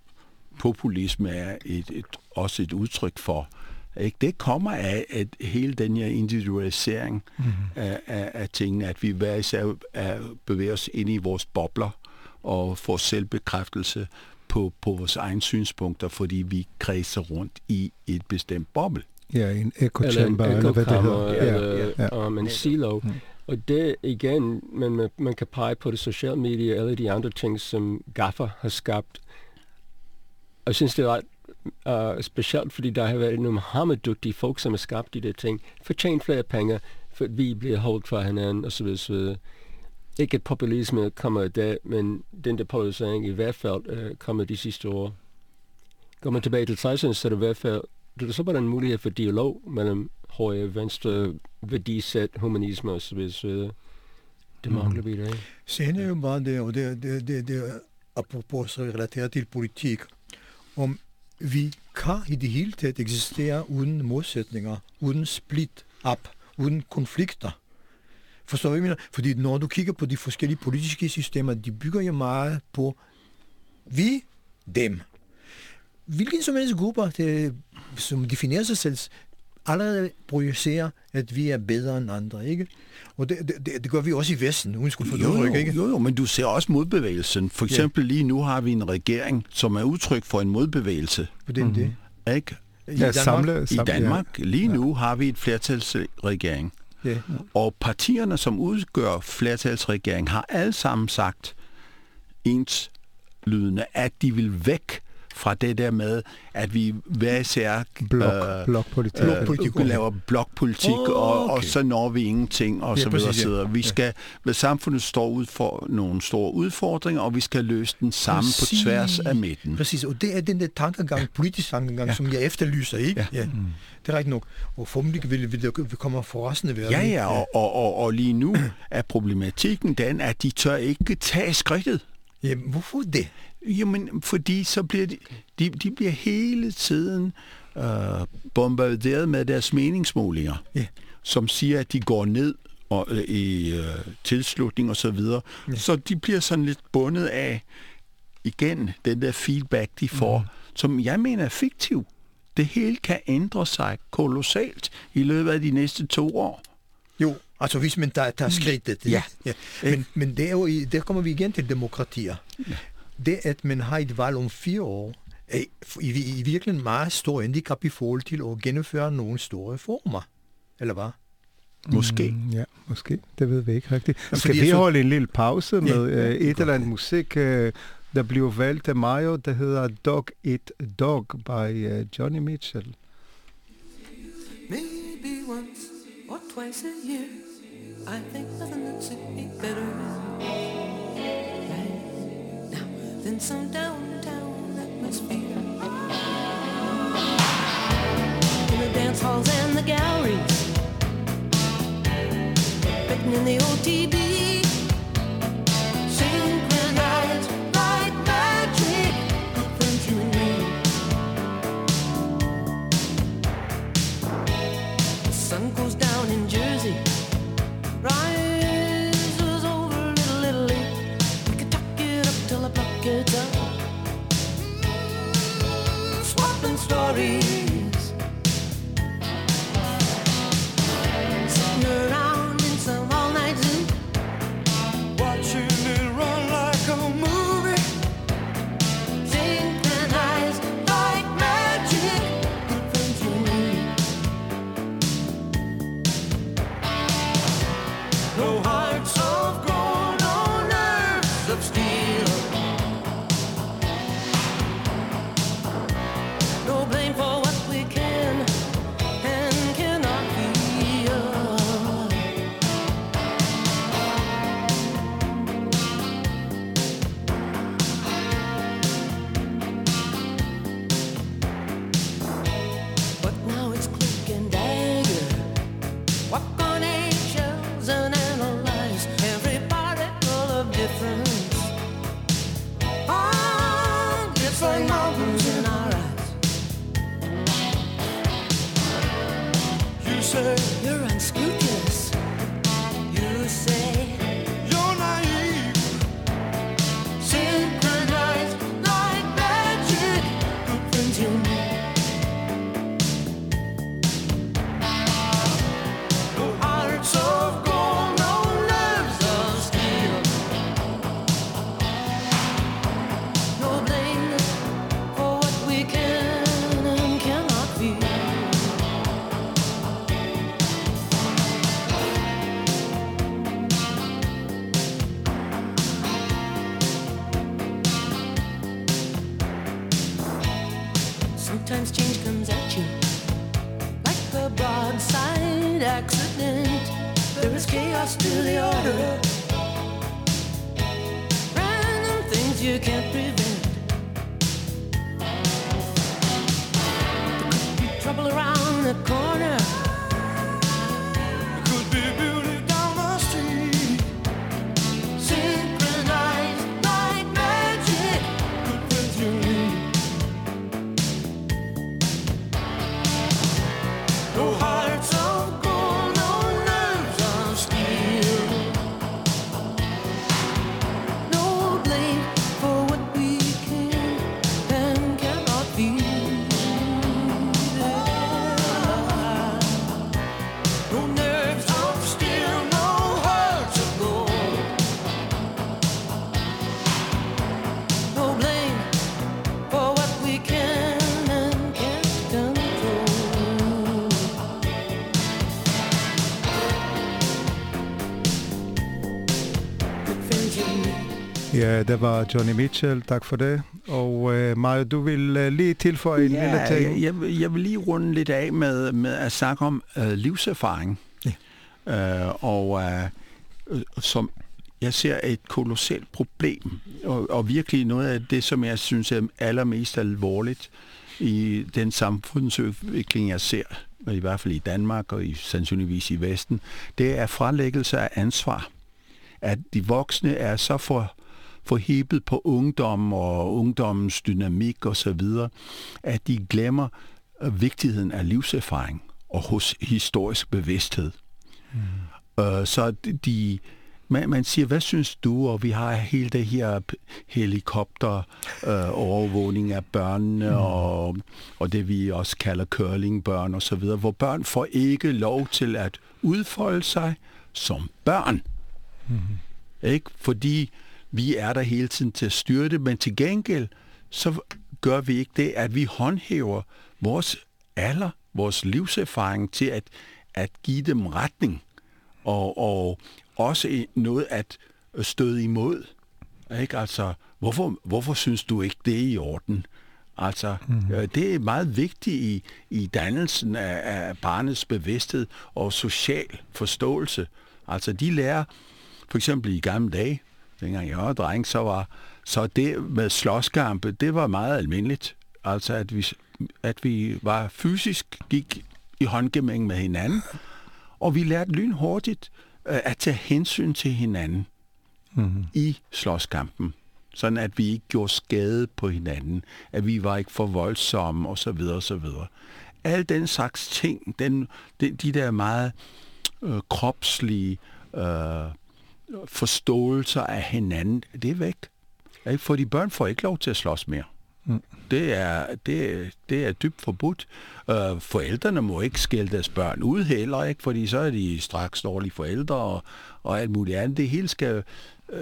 populisme er et, et, også et udtryk for, ikke? Det kommer af at hele den her individualisering mm-hmm. af, af, af tingene, at vi hver især er, bevæger os ind i vores bobler og får selvbekræftelse på, på vores egne synspunkter, fordi vi kredser rundt i et bestemt boble. Ja, en eller echo-chamber, en eller hvad det ekokammer, hedder. eller Ja, ja. om en silo. Mm. Og det igen, man, man, man kan pege på det sociale medier, eller de andre ting, som Gaffer har skabt. Og jeg synes, det er ret uh, specielt, fordi der har været nogle hammerdyggtige folk, som har skabt de der ting, fortjent flere penge, for vi bliver holdt fra hinanden, og så videre, så videre. Ikke at populisme kommer af det, men den der polarisering i hvert fald uh, kommer de sidste år. Går man tilbage til tresserne, så er det i hvert fald, det er så bare en mulighed for dialog mellem højre, venstre, værdisæt, humanisme og så videre, så videre. Det mangler vi i dag. Sagen er jo bare det, og det, det, det, det er apropos så relateret til politik, om vi kan i det hele taget eksistere uden modsætninger, uden split up, uden konflikter. Forstår du, hvad jeg mener? Fordi når du kigger på de forskellige politiske systemer, de bygger jo meget på vi, dem. Hvilken som helst grupper, det, som definerer sig selv, allerede projicerer, at vi er bedre end andre, ikke? Og det, det, det gør vi også i Vesten, uden skulle få Jo, jo, ikke? jo, jo, men du ser også modbevægelsen. For eksempel lige nu har vi en regering, som er udtryk for en modbevægelse. På den det. Ikke? I Ja, Danmark? samle, I samle, Danmark, lige nu har vi et flertalsregering. Ja. Og partierne, som udgør flertalsregering, har alle sammen sagt enslydende, at de vil væk fra det der med, at vi hver især Blok, øh, blokpolitik. øh, Blokpolitik, okay. laver blokpolitik, Oh, og, og okay. så når vi ingenting, og Ja, så videre. præcis, ja. Så vi skal, ja. Samfundet står ud for nogle store udfordringer, og vi skal løse den sammen Præcis. på tværs af midten. Præcis, og det er den der tankegang, politisk tankegang, ja. som jeg efterlyser, ikke? Ja. Ja. Mm. Det er rigtigt nok. Og formentlig vil, vil, vil, vil komme for resten af verden. Ja, ikke? ja, og, og, og, og lige nu er problematikken den, at de tør ikke tage skridtet. Jamen, hvorfor det? Jamen, fordi så bliver de, de, de bliver hele tiden øh, bombarderet med deres meningsmålinger, Ja. som siger, at de går ned og, øh, i øh, tilslutning og så videre. Ja. Så de bliver sådan lidt bundet af, igen, den der feedback, de får, mm. som jeg mener er fiktiv. Det hele kan ændre sig kolossalt i løbet af de næste to år. Jo, altså hvis man tager, tager skridtet. Ja. ja. Men, men det er jo, i- der kommer vi igen til demokratier. Ja. Det, at man har et valg om fire år, er i, i virkelig en meget stor handicap i forhold til at gennemføre nogle store reformer. Eller hvad? Måske. Mm, ja, måske. Det ved vi ikke rigtigt. Jamen, Skal fordi vi jeg så- holde en lille pause med Ja, øh, ja, et eller andet musik, øh, der bliver valgt af Mayo, der hedder Dog Eat Dog by øh, Johnny Mitchell. Maybe once or twice a year, I think nothing that should be better right now than some downtown atmosphere. In the dance halls and the galleries, written in the O T B, synchronized like magic from you and me. The sun goes down in Jersey, rises over Little Italy. We could tuck it up till the block gets up, swapping stories, sitting around in some all-night zoo, Sometimes change comes at you like a broadside accident. There is chaos to the order, random things you can't prevent. There could be trouble around the corner. There could be beauty down the street. Synchronized like magic, good friends you need. No hearts of gold, no nerves of steel. No blame for what we can and cannot feel. No nerves of steel, no hearts of gold. No blame for what we can and can't control. Good friends you need. Ja, det var Johnny Mitchell. Tak for det. Og uh, Mario, du vil uh, lige tilføje en lille Ja, ting. jeg, jeg, vil- jeg vil lige runde lidt af med, med at snakke om øh, livserfaring. Ja. Øh, og øh, som jeg ser et kolossalt problem, og, og virkelig noget af det, som jeg synes er allermest alvorligt i den samfundsudvikling, jeg ser, i hvert fald i Danmark og i, sandsynligvis i Vesten, det er fralæggelse af ansvar. At de voksne er så for forhebet på ungdom og ungdommens dynamik og så videre, at de glemmer øh, vigtigheden af livserfaring og hos historisk bevidsthed. Mm. Øh, så de, man, man siger, hvad synes du? Og vi har hele det her p- helikopter øh, overvågning af børnene mm. og, og det vi også kalder curlingbørn og så videre, hvor børn får ikke lov til at udfolde sig som børn. Mm. Ikke? Fordi vi er der hele tiden til at styre det, men til gengæld, så gør vi ikke det, at vi håndhæver vores alder, vores livserfaring til at, at give dem retning, og, og også noget at støde imod. Ikke? Altså, hvorfor, hvorfor synes du ikke, det er i orden? Altså, mm-hmm. det er meget vigtigt i, i dannelsen af, af barnets bevidsthed og social forståelse. Altså, de lærer, for eksempel i gamle dage, dengang jeg var dreng, så var så det med slåskampe, det var meget almindeligt. Altså, at vi, at vi var fysisk, gik i håndgemæng med hinanden, og vi lærte lynhurtigt øh, at tage hensyn til hinanden mm-hmm. i slåskampen. Sådan at vi ikke gjorde skade på hinanden, at vi var ikke for voldsomme, og så videre, og så videre. Al den slags ting, den, de, de der meget øh, kropslige øh, forståelser af hinanden, det er væk. Ikke? For de børn får ikke lov til at slås mere. Mm. Det, er, det, det er dybt forbudt. Uh, forældrene må ikke skælde deres børn ud heller, ikke? Fordi så er de straks dårlige forældre og, og alt muligt andet. Det hele skal uh,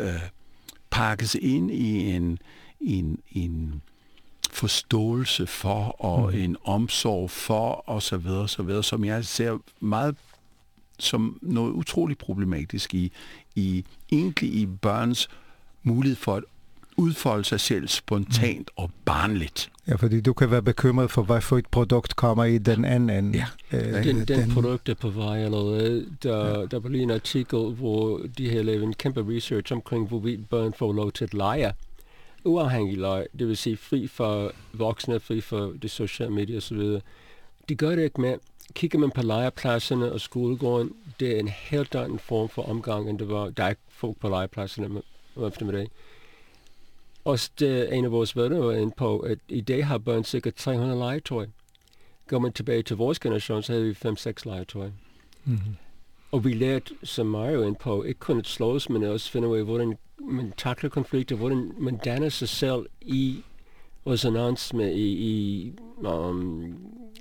pakkes ind i en, en, en forståelse for og mm. en omsorg for og så videre, så videre, som jeg ser meget som noget utroligt problematisk i, i egentlig i børns mulighed for at udfolde sig selv spontant og barnligt. Ja, fordi du kan være bekymret for, hvad for et produkt kommer i den anden. Ja. Øh, Den, den, den produkt er på vej allerede. Der, ja. der var lige en artikel, hvor de har lavet en kæmpe research omkring, hvorvidt børn får lov til at lege. Uafhængig leg, det vil sige fri for voksne, fri for de sociale medier osv. De gør det ikke med. Kigger man på legepladserne og skolegården, det er en helt anden form for omgang, end det var. Der er ikke folk på legepladserne om eftermiddag. Også det, en af vores venner var inde på, at i dag har børn cirka tre hundrede legetøj. Går man tilbage til vores generation, så havde vi fem seks legetøj. Mm-hmm. Og vi lærte, som Mario er inde på, ikke kun at slås, men også finde ud af, hvordan man takler konflikter, hvordan man danner sig selv i resonans med, i, i, um,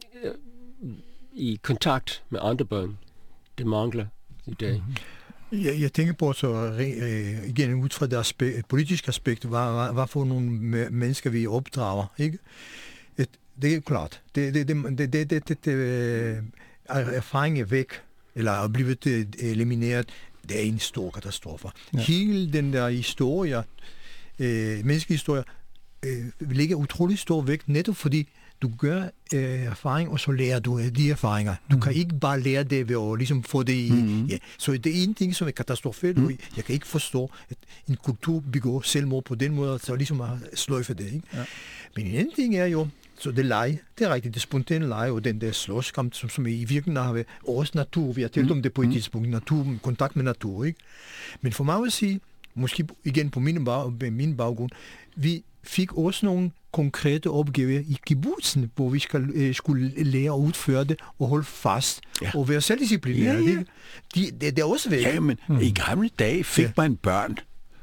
i kontakt med andre børn. Det mangler i dag. Mm-hmm. Jeg, jeg tænker på, så øh, igen ud fra det aspekt, politiske aspekt, hvad, hvad, hvad for nogle mennesker vi opdrager, ikke? Et, det er klart. Det, det, det, det, det, det, det, det erfaring er væk, eller er blevet elimineret. Det er en stor katastrofe. Ja. Hele den der historie, øh, menneskehistorie, øh, lægger utrolig stor vægt, netop fordi du gør øh, erfaring, og så lærer du øh, de erfaringer. Du mm. kan ikke bare lære det ved at ligesom få det i... Mm. Ja. Så det er en ting, som er katastrofalt. Mm. Jeg kan ikke forstå, at en kultur begår selvmord på den måde, så ligesom at sløjfe det. Ikke? Ja. Men en anden ting er jo, så det lege, det er rigtigt, det spontane lege, og den der slåskamp, som, som i virkeligheden har været vores natur. Vi har talt mm. om det på et tidspunkt, natur, kontakt med natur. Ikke? Men for mig at sige, måske igen på min, bag, min baggrund, vi fik også nogle konkrete opgaver i kibbutzen, hvor vi skal, øh, skulle lære at udføre det og holde fast ja. og være selvdisciplineret. Ja, ja. Det, de, det, det er også væk. Ja, men mm. i gamle dage fik ja. man børn.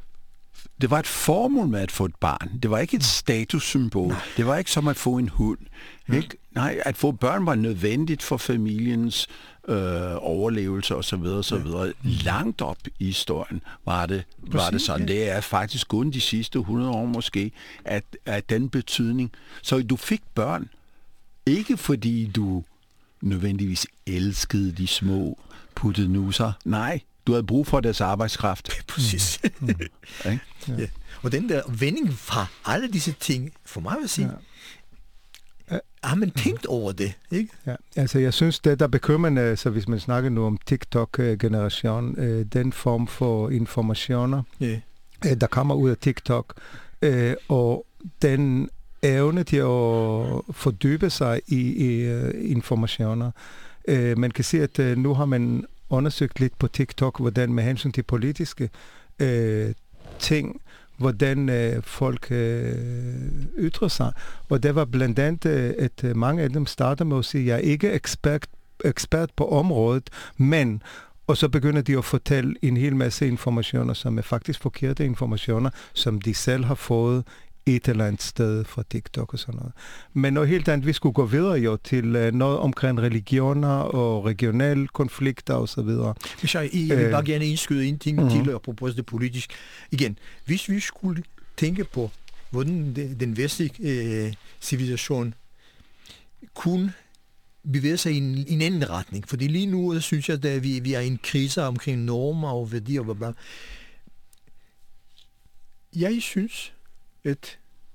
Det var et formål med at få et barn. Det var ikke et statussymbol. Nej. Det var ikke som at få en hund. Mm. Ikke? Nej, at få børn var nødvendigt for familiens øh, overlevelse og så videre, så videre. Ja. Langt op i historien var det, Præcis, var det sådan. Ja. Det er faktisk kun de sidste hundrede år måske, at, at den betydning. Så du fik børn, ikke fordi du nødvendigvis elskede de små puttenusser. Nej, du havde brug for deres arbejdskraft. Præcis. Mm. Ja. Ja. Og den der vending fra alle disse ting, for mig vil sige, ja. har man tænkt over det, ikke? Ja. Altså, jeg synes, det der er bekymrende, så hvis man snakker nu om TikTok-generation, øh, den form for informationer, yeah. øh, der kommer ud af TikTok, øh, og den evne til at fordybe sig i, i uh, informationer. Øh, man kan se, at uh, nu har man undersøgt lidt på TikTok, hvordan med hensyn til politiske øh, ting, hvordan øh, folk øh, ytrer sig. Og det var blandt andet, at øh, mange af dem starter med at sige, jeg er ikke ekspert, ekspert på området, men, og så begynder de at fortælle en hel masse informationer, som er faktisk forkerte informationer, som de selv har fået et eller andet sted fra TikTok og sådan noget. Men noget helt andet, vi skulle gå videre jo til uh, noget omkring religioner og regionale konflikter og så videre. Hvis jeg, jeg vil bare gerne indskyde en ting uh-huh. til at propose det politisk. Igen, hvis vi skulle tænke på, hvordan den vestlige øh, civilisation kunne bevæge sig i en, en anden retning. Fordi lige nu, synes jeg, at vi, vi er i en krise omkring normer og værdier og bla bla. Jeg synes, at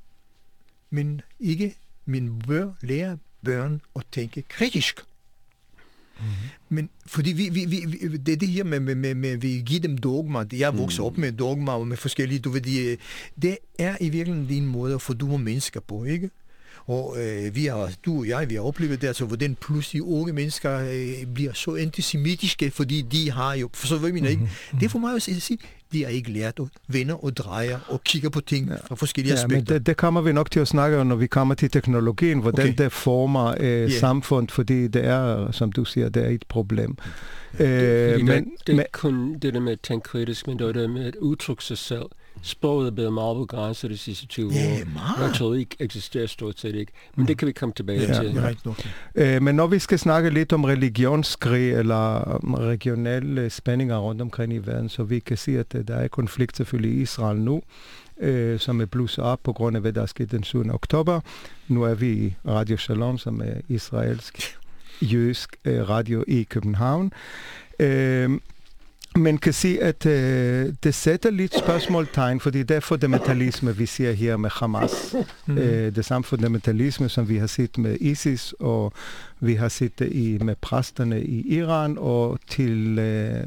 man ikke man bør lære børn at tænke kritisk. Mm-hmm. Men fordi vi, vi, vi, det er det her med, med, med, med vi giver dem dogma. Jeg er vokset mm. op med dogma og med forskellige, du ved, de, det er i virkeligheden en måde at fordumme mennesker på, ikke? Og øh, vi har, du og jeg, vi har oplevet det, altså, hvordan pludselig unge mennesker øh, bliver så antisemitiske, fordi de har jo, for så ved man ikke, mm-hmm. det er for mig at sige, de har ikke lært at vende og dreje og kigge på ting fra forskellige ja, aspekter. Men det, det kommer vi nok til at snakke om, når vi kommer til teknologien, hvordan okay. det former øh, yeah. samfund, fordi det er, som du siger, det er et problem. Øh, det, men, det, det er ikke kun det der med at tænke kritisk, men det er det med at udtrykke sig selv. Sproget er blevet meget begrænset de sidste tyve yeah, år. Retorik eksisterer stort set ikke. Men mm. det kan vi komme tilbage ja, til. Ja, øh, men når vi skal snakke lidt om religionskrig eller regionale spændinger rundt omkring i verden, så vi kan se, at der er konflikt selvfølgelig i Israel nu, øh, som er blusset op på grund af, hvad der er sket den syvende oktober. Nu er vi i Radio Shalom, som er israelsk jødisk øh, radio i København. Øh, Man kan sige, at øh, det sætter lidt spørgsmålstegn, fordi det er fundamentalisme, vi ser her med Hamas. Mm. Øh, det samme fundamentalisme, som vi har set med ISIS, og vi har set det i, med præsterne i Iran, og til, øh,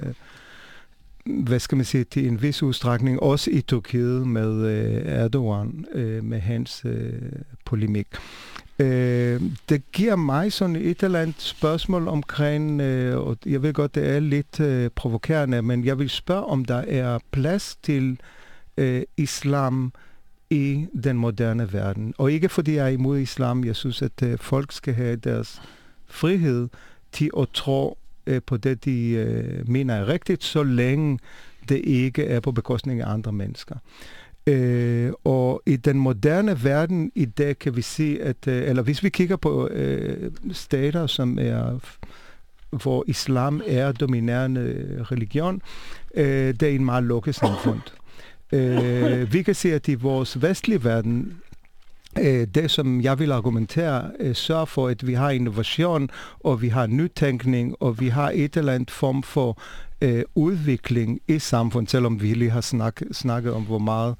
hvad skal man sige, til en vis udstrækning også i Tyrkiet med øh, Erdogan, øh, med hans øh, polemik. Øh, det giver mig sådan et eller andet spørgsmål omkring, øh, og jeg ved godt, det er lidt øh, provokerende, men jeg vil spørge, om der er plads til øh, islam i den moderne verden. Og ikke fordi jeg er imod islam, jeg synes, at øh, folk skal have deres frihed til at tro øh, på det, de øh, mener er rigtigt, så længe det ikke er på bekostning af andre mennesker. Øh, og i den moderne verden i dag kan vi se, at, øh, eller hvis vi kigger på øh, stater, som er, hvor islam er dominerende religion, øh, det er en meget lukket samfund. øh, vi kan se, at i vores vestlige verden, øh, det som jeg vil argumentere, øh, sørger for, at vi har innovation, og vi har nytænkning, og vi har et eller andet form for øh, udvikling i samfundet, selvom vi lige har snak, snakket om, hvor meget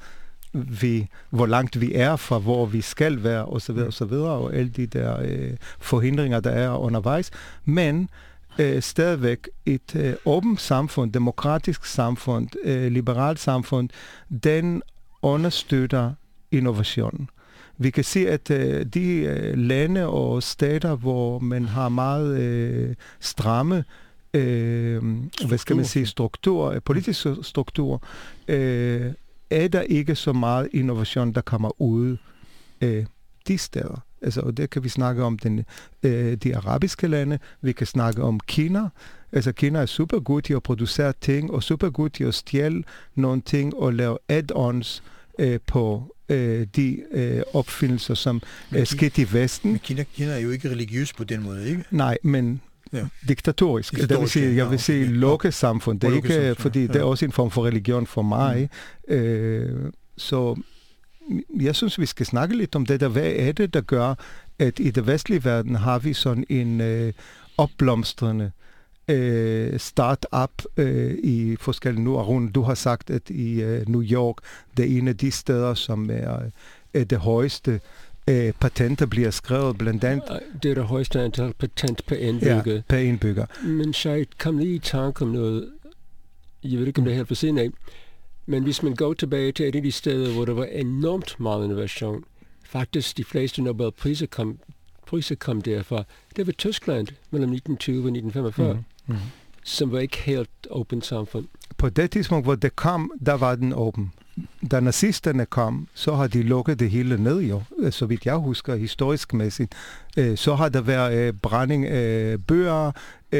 vi, hvor langt vi er fra, hvor vi skal være, osv., osv., og alle de der øh, forhindringer, der er undervejs. Men øh, stadigvæk et øh, åbent samfund, demokratisk samfund, øh, liberalt samfund, den understøtter innovationen. Vi kan se, at øh, de øh, lande og stater, hvor man har meget øh, stramme øh, hvad skal man sige, struktur, politisk struktur, øh, er der ikke så meget innovation, der kommer ud af de steder. Altså, og det kan vi snakke om den, øh, de arabiske lande, vi kan snakke om Kina. Altså, Kina er super god til at producere ting, og super god til at stjæle nogle ting og lave add-ons øh, på øh, de øh, opfindelser, som er sket i Vesten. Men Kina, Kina er jo ikke religiøs på den måde, ikke? Nej, men ja. diktatorisk. Diktatorisk. Det vil sige, jeg vil sige ja, okay. Lokkesamfund. Det er ikke, samfund, fordi ja. det er også en form for religion for mig. Mm. Øh, så jeg synes, vi skal snakke lidt om det der. Hvad er det, der gør, at i den vestlige verden har vi sådan en øh, opblomstrende øh, start-up øh, i forskellige nu. Arun, du har sagt, at i øh, New York, det er en af de steder, som er øh, det højeste øh, patenter bliver skrevet, blandt andet. Det er det højeste antal patent per indbygger. Ja, per indbygger. Men Shahid, kom lige i tanke om noget, jeg ved ikke, om det er helt for siden af, men hvis man går tilbage til et af de steder, hvor der var enormt meget innovation, faktisk de fleste Nobelpriser kom, priser kom derfra, det var Tyskland mellem nitten tyve og nitten femogfyrre, mm. Mm. som var ikke helt åbent samfund. På det tidspunkt, hvor det kom, der var den åben. Da nazisterne kom, så har de lukket det hele ned, jo. Så vidt jeg husker, historisk mæssigt. Så har der været brænding af bøger.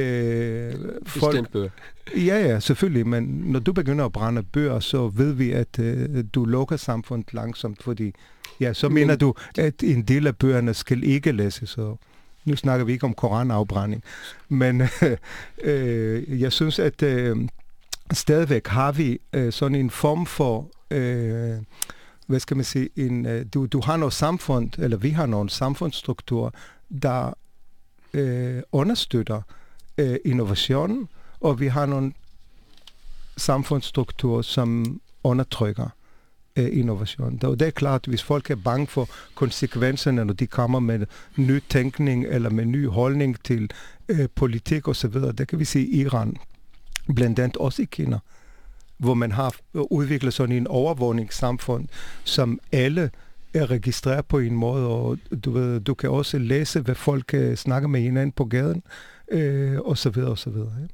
Bestemt bøger. Ja, ja, selvfølgelig. Men når du begynder at brænde bøger, så ved vi, at uh, du lukker samfundet langsomt, fordi ja, så mener du, at en del af bøgerne skal ikke læses. Så nu snakker vi ikke om koranafbrænding. Men øh, øh, jeg synes, at øh, stadigvæk har vi øh, sådan en form for Øh, hvad skal man sige, en, øh, du, du har noget samfund, eller vi har nogle samfundsstruktur, der øh, understøtter øh, innovationen, og vi har nogle samfundsstrukturer, som undertrykker øh, innovation. Og det er klart, hvis folk er bange for konsekvenserne, når de kommer med ny tænkning, eller med ny holdning til øh, politik osv., det kan vi se i Iran, blandt andet også i Kina, hvor man har udviklet sådan en overvågningssamfund, som alle er registreret på en måde, og du, ved, du kan også læse, hvad folk uh, snakker med hinanden på gaden, øh, og så videre, og så videre. Ja.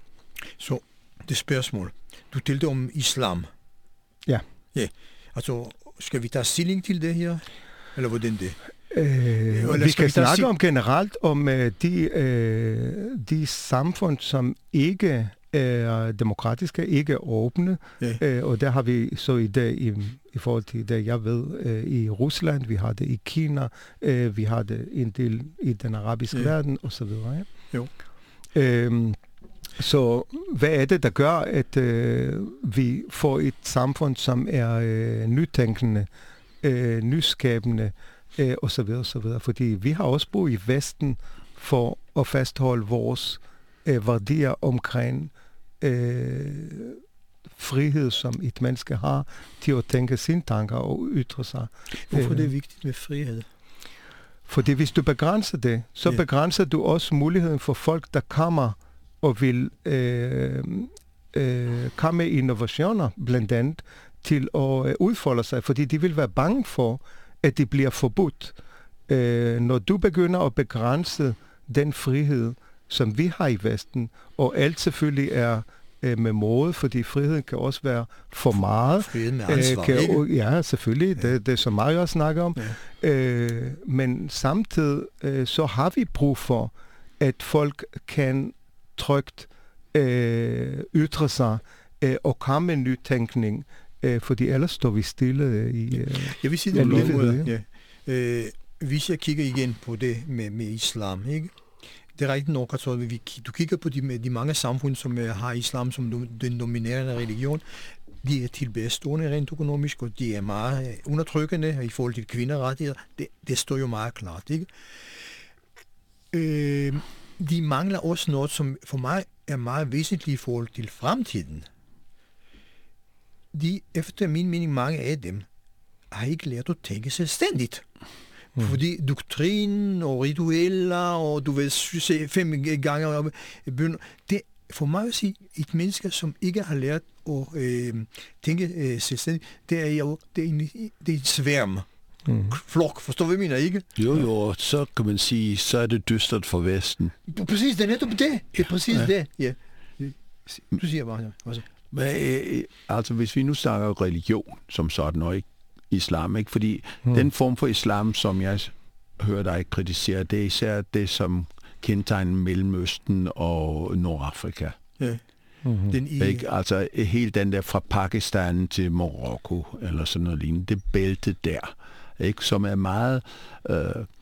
Så, det spørgsmål. Du talte om islam. Ja. Ja. Altså, skal vi tage stilling til det her? Eller hvordan det? Øh, vi kan vi snakke om generelt om uh, de, uh, de samfund, som ikke er demokratiske, ikke åbne, ja. øh, og der har vi så i dag, i, i forhold til det, jeg ved, øh, i Rusland, vi har det i Kina, øh, vi har det en del i den arabiske ja. verden, og så videre. Ja? Jo. Øhm, så hvad er det, der gør, at øh, vi får et samfund, som er øh, nytænkende, øh, nyskabende, øh, og så videre, og så videre. Fordi vi har også boet i Vesten for at fastholde vores øh, værdier omkring øh, frihed, som et menneske har til at tænke sine tanker og ytre sig. Hvorfor er det vigtigt med frihed? Fordi hvis du begrænser det, så ja. begrænser du også muligheden for folk, der kommer og vil øh, øh, komme med innovationer, blandt andet, til at øh, udfolde sig, fordi de vil være bange for, at det bliver forbudt. Øh, når du begynder at begrænse den frihed, som vi har i Vesten, og alt selvfølgelig er øh, med måde, fordi friheden kan også være for meget. Friheden med ansvar, øh, kan, ikke? Ja, selvfølgelig. Ja. Det, det er så meget, jeg snakker om. Ja. Øh, men samtidig øh, så har vi brug for, at folk kan trygt øh, ytre sig øh, og komme med nytænkning, øh, fordi ellers står vi stille i øh, jeg vil sige det på en måde. Ja. Øh, hvis jeg kigger igen på det med, med islam, ikke? Det er rigtigt nok, at vi, du kigger på de, de mange samfund, som har islam som den dominerende religion. De er tilbagestående rent økonomisk, og de er meget undertrykkende i forhold til kvinderettigheder. Det, det står jo meget klart, ikke? Øh, de mangler også noget, som for mig er meget væsentligt i forhold til fremtiden. De, efter min mening, mange af dem, har ikke lært at tænke selvstændigt. Mm. Fordi doktrinen og ritualer, og du vil se fem gange op i bøn, det for mig at sige, et menneske, som ikke har lært at øh, tænke øh, selvstændigt, det er jo det er en, det er en sværm. Mm. Flok, forstår vi, mener ikke? Jo, jo, så kan man sige, så er det dystert for Vesten. Præcis, det er netop det. Det er præcis ja. det. Ja. Du siger bare, ja. Men, øh, altså, hvis vi nu snakker religion som sådan, og ikke islam, ikke? Fordi mm. den form for islam, som jeg hører dig kritisere, det er især det, som kendetegner Mellemøsten og Nordafrika. Ja. Mm-hmm. Den i... ikke? Altså helt den der fra Pakistan til Marokko, eller sådan noget lignende, det bælte der, ikke? Som er meget øh,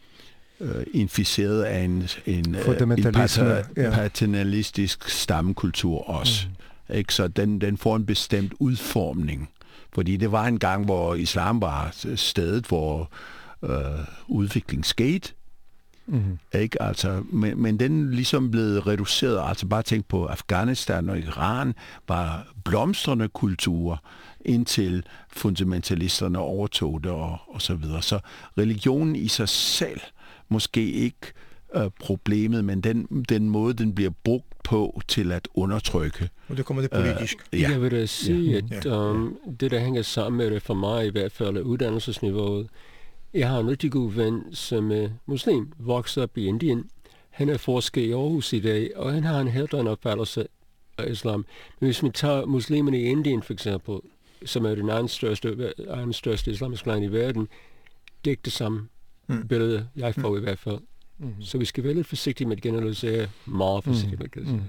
øh, inficeret af en, en, en pater, ja. paternalistisk stammekultur også. Mm. Ikke? Så den, den får en bestemt udformning. Fordi det var en gang, hvor islam var stedet, hvor øh, udvikling skete. Mm-hmm. Ikke? Altså, men, men den ligesom blevet reduceret. Altså bare tænk på Afghanistan og Iran var blomstrende kulturer, indtil fundamentalisterne overtog det og, og så videre. Så religionen i sig selv måske ikke øh, problemet, men den, den måde, den bliver brugt på til at undertrykke. Og det kommer det politisk. Uh, ja. Jeg vil da sige, ja. at um, det, der hænger sammen med det for mig i hvert fald, er uddannelsesniveauet. Jeg har en rigtig god ven, som er muslim, vokset op i Indien. Han er forsker i Aarhus i dag, og han har en helt anden opfattelse af islam. Men hvis vi tager muslimerne i Indien for eksempel, som er den anden største, anden største islamiske land i verden, det er ikke det samme mm. billede, jeg får mm. i hvert fald. Mm. Så vi skal være lidt forsigtige med at generalisere, meget forsigtige med at generalisere.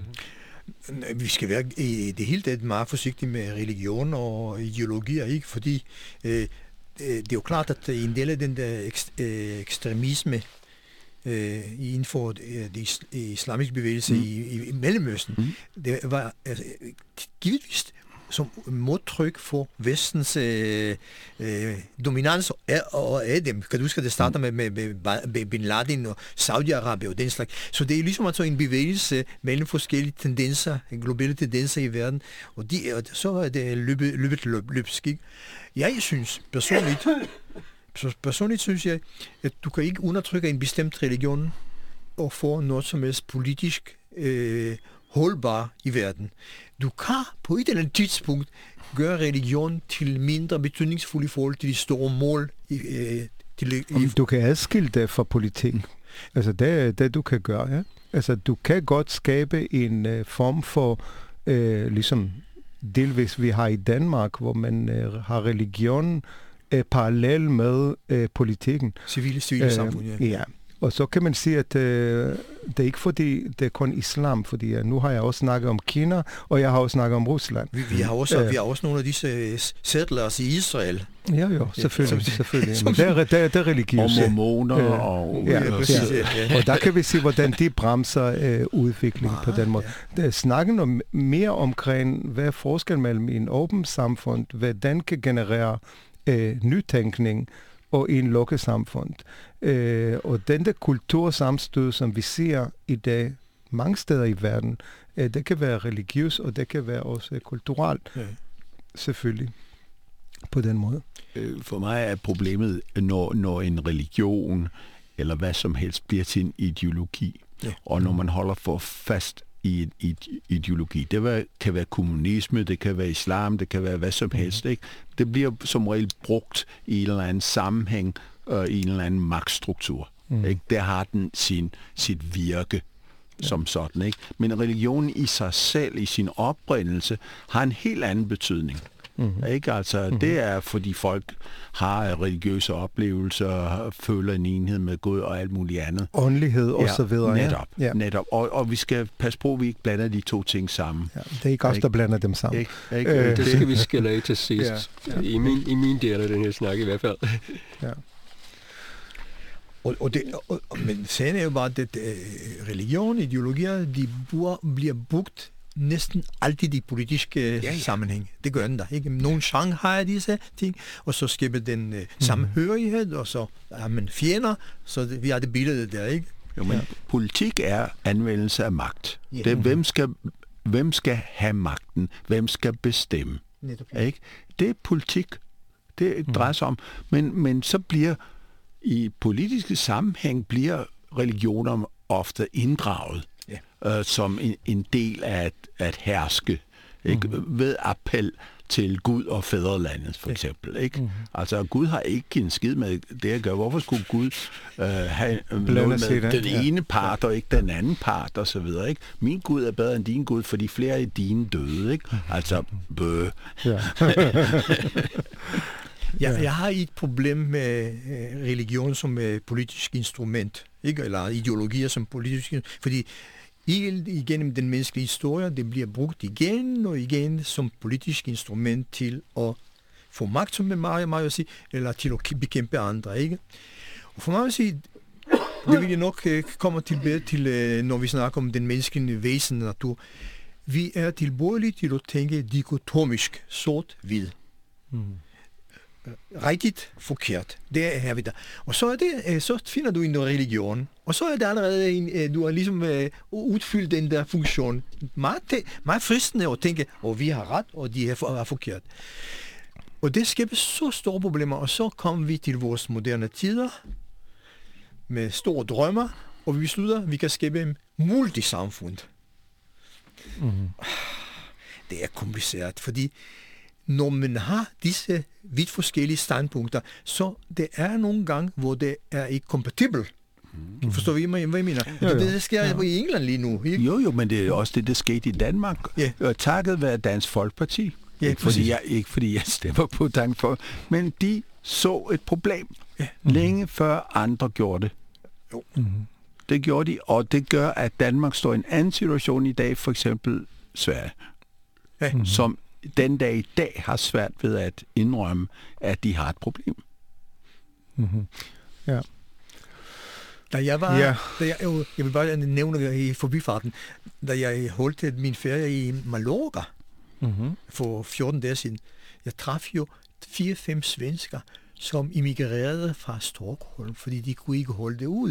Mm. Vi skal være i det hele taget meget forsigtige med religion og ideologier, ikke? Fordi øh, det er jo klart, at en del af den der ekstremisme øh, inden for det islamiske bevægelse mm. i, i Mellemøsten, mm. det var altså, givetvis som modtryk for vestens øh, øh, dominans af, og af dem. Kan du huske, at det starter med, med, med Bin Laden og Saudi-Arabien og den slags. Så det er ligesom altså en bevægelse mellem forskellige tendenser, globale tendenser i verden, og, de, og så er det løbet, løbet løb, løbskik. Jeg synes personligt, personligt synes jeg, at du kan ikke undertrykke en bestemt religion og få noget som helst politisk øh, holdbar i verden. Du kan på et eller andet tidspunkt gøre religion til mindre betydningsfuld i forhold til de store mål. I, øh, til, i du kan adskille det fra politik. Altså det er det, du kan gøre. Ja? Altså du kan godt skabe en øh, form for, øh, ligesom delvis vi har i Danmark, hvor man øh, har religionen øh, parallel med øh, politikken. Civile, civile øh, samfund, ja. Ja. Og så kan man sige, at øh, det er ikke fordi, det er kun islam, fordi øh, nu har jeg også snakket om Kina, og jeg har også snakket om Rusland. Vi, vi, har, også, øh, vi har også nogle af disse settlers i Israel. Ja, jo, selvfølgelig. Ja, selvfølgelig. Men det er, det er, det er religiøst. Og mormoner. Øh, og, ja, ja, ja. Og der kan vi se, hvordan de bremser øh, udvikling ah, på den måde. Ja. Der snakken om, mere omkring, hvad er forskel mellem en åben samfund, hvad den kan generere øh, nytænkning, og i en lukket samfund. Øh, og den der kultursamstød, som vi ser i dag mange steder i verden, øh, det kan være religiøs, og det kan være også kulturelt, ja. Selvfølgelig, på den måde. For mig er problemet, når, når en religion, eller hvad som helst, bliver til en ideologi, ja. Og når man holder for fast i et, et ideologi. Det var, kan være kommunisme, det kan være islam, det kan være hvad som helst. Ikke? Det bliver som regel brugt i en eller anden sammenhæng, øh, i en eller anden magtstruktur. Mm. Ikke? Der har den sin, sit virke ja. Som sådan. Ikke? Men religionen i sig selv, i sin oprindelse, har en helt anden betydning. Mm-hmm. Ikke? Altså, mm-hmm. Det er, fordi folk har religiøse oplevelser, føler en enhed med Gud og alt muligt andet. Åndelighed og ja, så videre. Netop. Ja. netop. Og, og vi skal passe på, at vi ikke blander de to ting sammen. Ja, det er ikke os, der blander dem sammen. Ikke, ikke, øh, det skal vi skille af til sidst. Ja. Ja. I, min, I min del af den her snak i hvert fald. Ja. Og, og det, og, men sagen er jo bare, at uh, religion, ideologier, de bliver brugt næsten altid i politiske ja, ja. Sammenhæng. Det gør den der. Ikke? Nogle Shanghai disse ting, og så skaber den uh, samhørighed, og så er man fjender, så det, vi har det billede der, ikke? Jo, men ja. Politik er anvendelse af magt. Ja. Det er, hvem skal, hvem skal have magten? Hvem skal bestemme? Netop. Ikke? Det er politik. det drejer sig om. Men, men så bliver i politiske sammenhæng bliver religioner ofte inddraget ja. øh, som en, en del af at, at herske, ikke? Mm-hmm. Ved appel til Gud og fædrelandet, for eksempel. Ikke? Mm-hmm. Altså, Gud har ikke en skid med det at gøre. Hvorfor skulle Gud øh, have noget med den ja. ene part og ikke den anden part, og så videre, ikke? Min Gud er bedre end din Gud, fordi flere af dine døde, ikke? Altså, bøh. Ja. Ja, jeg har et problem med øh, religion som øh, politisk instrument, ikke? Eller ideologier som politisk instrument, fordi igennem den menneskelige historie, det bliver brugt igen og igen som politisk instrument til at få magt, som det meget, meget at sige, eller til at bekæmpe andre, ikke? Og for mig at sige, det vil jeg nok øh, komme tilbage til, øh, når vi snakker om den menneskelige væsen natur. Vi er tilbøjelige til at tænke dikotomisk, sort-hvid. Mm. Rigtigt, forkert. Det er her vi der. Og så er det, så finder du en religion, og så er det allerede en, du har ligesom udfyldt den der funktion. Meget, meget fristende at tænke, og vi har ret, og de er forkert. Og det skaber så store problemer, og så kommer vi til vores moderne tider med store drømmer, og vi beslutter, at vi kan skabe en multisamfund. Mm-hmm. Det er kompliceret, fordi når man har disse vidt forskellige standpunkter, så det er nogle gange, hvor det er ikke kompatibelt. Mm. Forstår vi, hvad jeg mener? Ja, ja. Det sker ja. i England lige nu. Ikke? Jo, jo, men det er også det, der skete i Danmark. Ja. Takket være Dansk Folkeparti. Ja, ikke, fordi jeg, ikke fordi jeg stemmer på Dansk Folkeparti, men de så et problem ja. længe før andre gjorde det. Jo. Mm-hmm. Det gjorde de, og det gør, at Danmark står i en anden situation i dag, for eksempel Sverige, ja. mm-hmm. som den dag i dag har svært ved at indrømme, at de har et problem. Mm-hmm. Ja. Da jeg var, ja. da jeg, jeg vil bare nævne i forbifarten, da jeg holdt min ferie i Mallorca mm-hmm. for fjorten dage siden, jeg traf jo fire-fem svensker, som immigrerede fra Stockholm, fordi de kunne ikke holde det ud.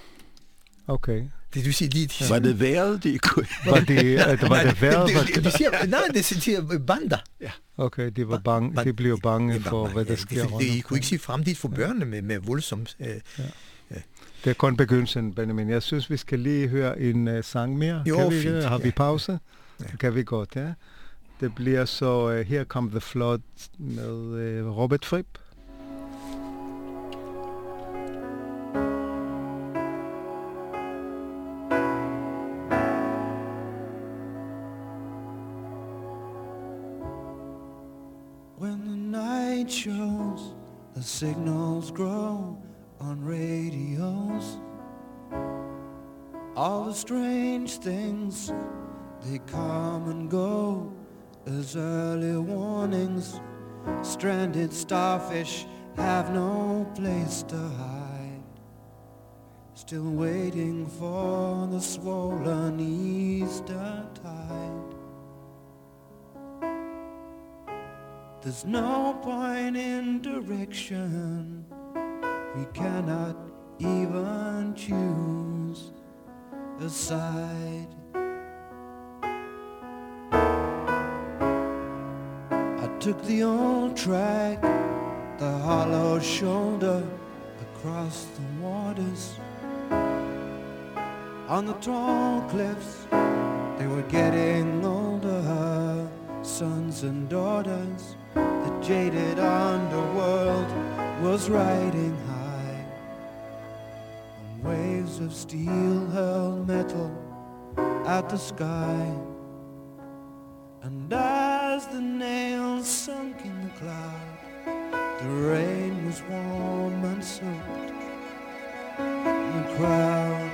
Okay. Det vil sige, de, de, var det vejret, de kunne? Var det, var nej, det vejret? De, de, de siger, nej, det siger bander. Ja. Okay, de var bange, ba- de blev bange de for, hvad der sker. De, de, de kunne ikke sige fremtid for børnene med, med voldsomt. Øh, ja. Ja. Det er kun begyndelsen, Benjamin. Jeg synes, vi skal lige høre en uh, sang mere. Jo, kan vi, fint, har vi ja. pause? Ja. Kan vi godt, ja? Det bliver så uh, Here Come the Flood med uh, Robert Fripp. Shows the signals grow on radios. All the strange things, they come and go as early warnings. Stranded starfish have no place to hide, still waiting for the swollen Easter tide. There's no point in direction, we cannot even choose a side. I took the old track, the hollow shoulder across the waters. On the tall cliffs, they were getting older, sons and daughters. The jaded underworld was riding high on waves of steel hurled metal at the sky. And as the nails sunk in the cloud, the rain was warm and soaked in the crowd.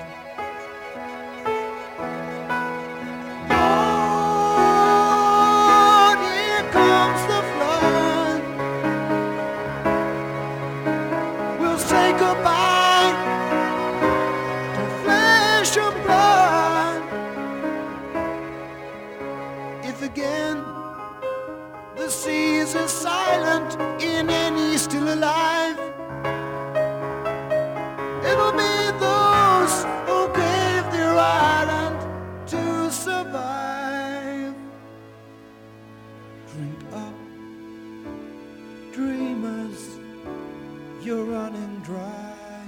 Dreamers dry.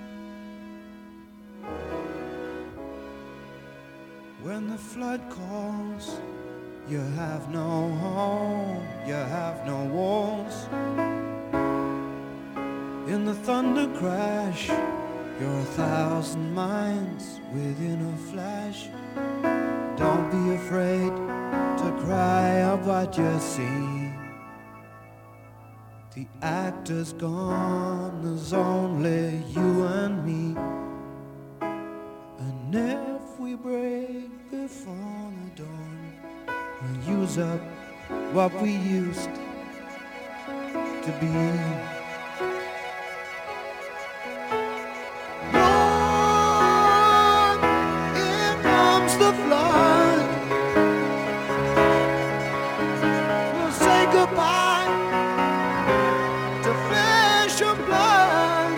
When the flood calls, you have no home, you have no walls. In the thunder crash, you're a thousand miles within a flash. Don't be afraid to cry out what you see. The actor's gone, there's only you and me. And if we break before the dawn, we'll use up what we used to be. Lord, here comes the flood. We'll say goodbye to flesh and blood.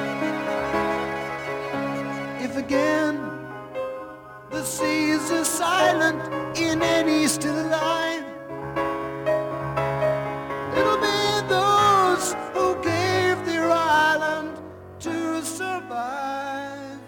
If again the seas are silent in any still line, it'll be those who gave their island to survive.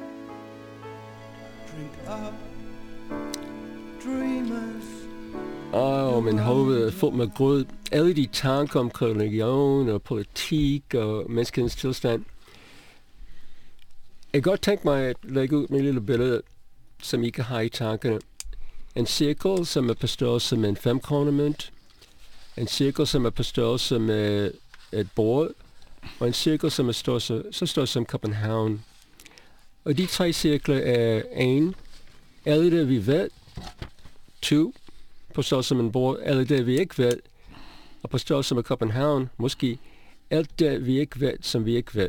Drink up, dreamers. Åh, men hovedet er fuldt med grød. Alle de tanker om religion og politik og menneskens tilstand. Jeg kan godt tænke mig at lægge ud med et lille billede, som I kan have i tankerne. En cirkel, som er på størrelse med en femkronemønt. En cirkel, som er på størrelse med et bord. Og en cirkel, som er størrelse, så størrelse som København. Og de tre cirkler er en, alle det vi ved. To, på størrelse med en bord, alle det vi ikke ved. Og på størrelse med København, måske alt det vi ikke ved, som vi ikke ved.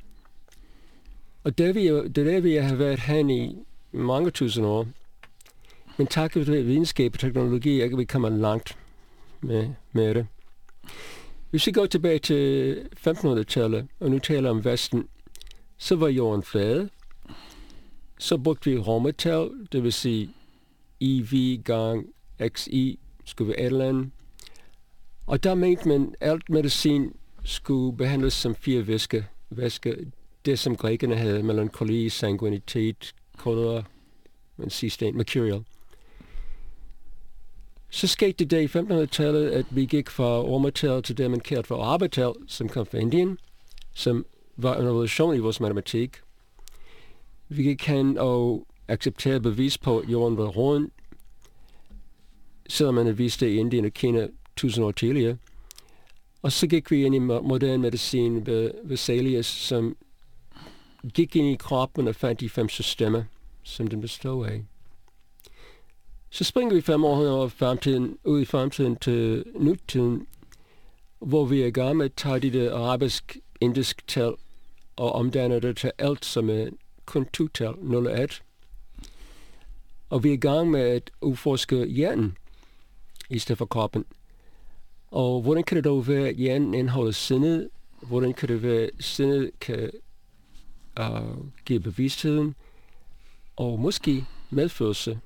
Og det, vi, det er det, vi har været hen i mange tusind år. Men takket ved videnskab og teknologi, er vi kommer langt med, med det. Hvis vi går tilbage til femtenhundredetallet, og nu taler om Vesten, så var jorden flade. Så brugte vi romertal, det vil sige I V gang xi skulle være et eller andet. Og der mente man, alt medicin skulle behandles som fire væske. væske. Det, som grækerne havde, melankoli, sanguinitet, kolera, men sidste en, mercurial. Så skete det i femtenhundredetallet, at vi gik fra romertal til det, man kaldte for arbetal, som kom fra Indien, som var en revolution i vores matematik. Vi gik hen og accepterede bevis på, at jorden var rund, selvom man havde vist det i Indien og Kina tusind år tidligere. Og så gik vi ind i moderne medicin ved Vesalius, som gik ind i kroppen og fandt de fem systemer, som den består af. Så springer vi fem år fremtiden, ud i fremtiden til nutiden, hvor vi er i gang med at tage de der arabisk-indisk tal og omdanne det til alt, som er kun to tal, nul og et. Og vi er i gang med at udforske hjernen i stedet for kroppen. Og hvordan kan det dog være, at hjernen indeholder sindet? Hvordan kan det være, at sindet kan uh, give bevidstheden? Og måske medfølelse.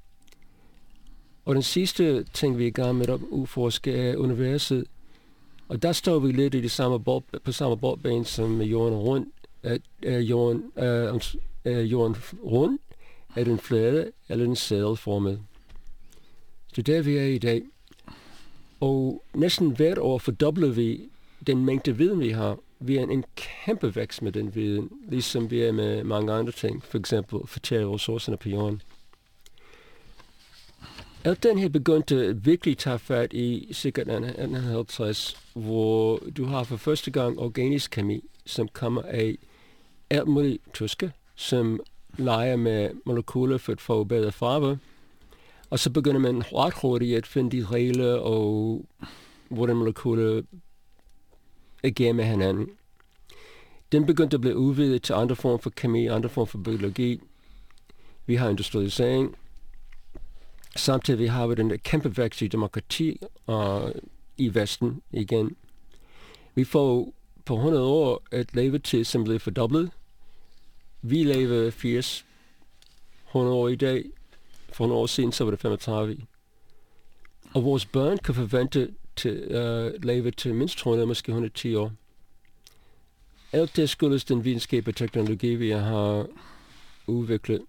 Og den sidste ting, vi er i gang med at udforske, er universet. Og der står vi lidt i det samme bold, på samme boldbane som jorden rundt. Er, er, jorden, er, er jorden rund? Er den flade? Eller den sadelformet? Så der vi er i dag. Og næsten hvert år fordobler vi den mængde viden, vi har. Vi er en, en kæmpe vækst med den viden, ligesom vi er med mange andre ting. For eksempel fortælle ressourcerne på jorden. Alt den her begyndte at virkelig tage fat i sikkert atten halvtreds, hvor du har for første gang organisk kemi, som kommer af alt muligt tyske, som leger med molekyler for at få bedre farve. Og så begynder man ret hurtigt at finde de regler, og hvordan molekyler agerer med hinanden. Den begyndte at blive udvidet til andre former for kemi, andre former for biologi. Vi har industrialisering. Samtidig har vi den der kæmpe vækst i demokrati og i Vesten igen. Vi får på hundrede år et levetid, som bliver fordoblet. Vi lever firs hundrede år i dag. For nogle år siden, så var det femogtredive. Og vores børn kan forvente til at uh, leve til mindst hundrede, måske hundrede og ti år. alt det skyldes den videnskab og teknologi, vi har udviklet.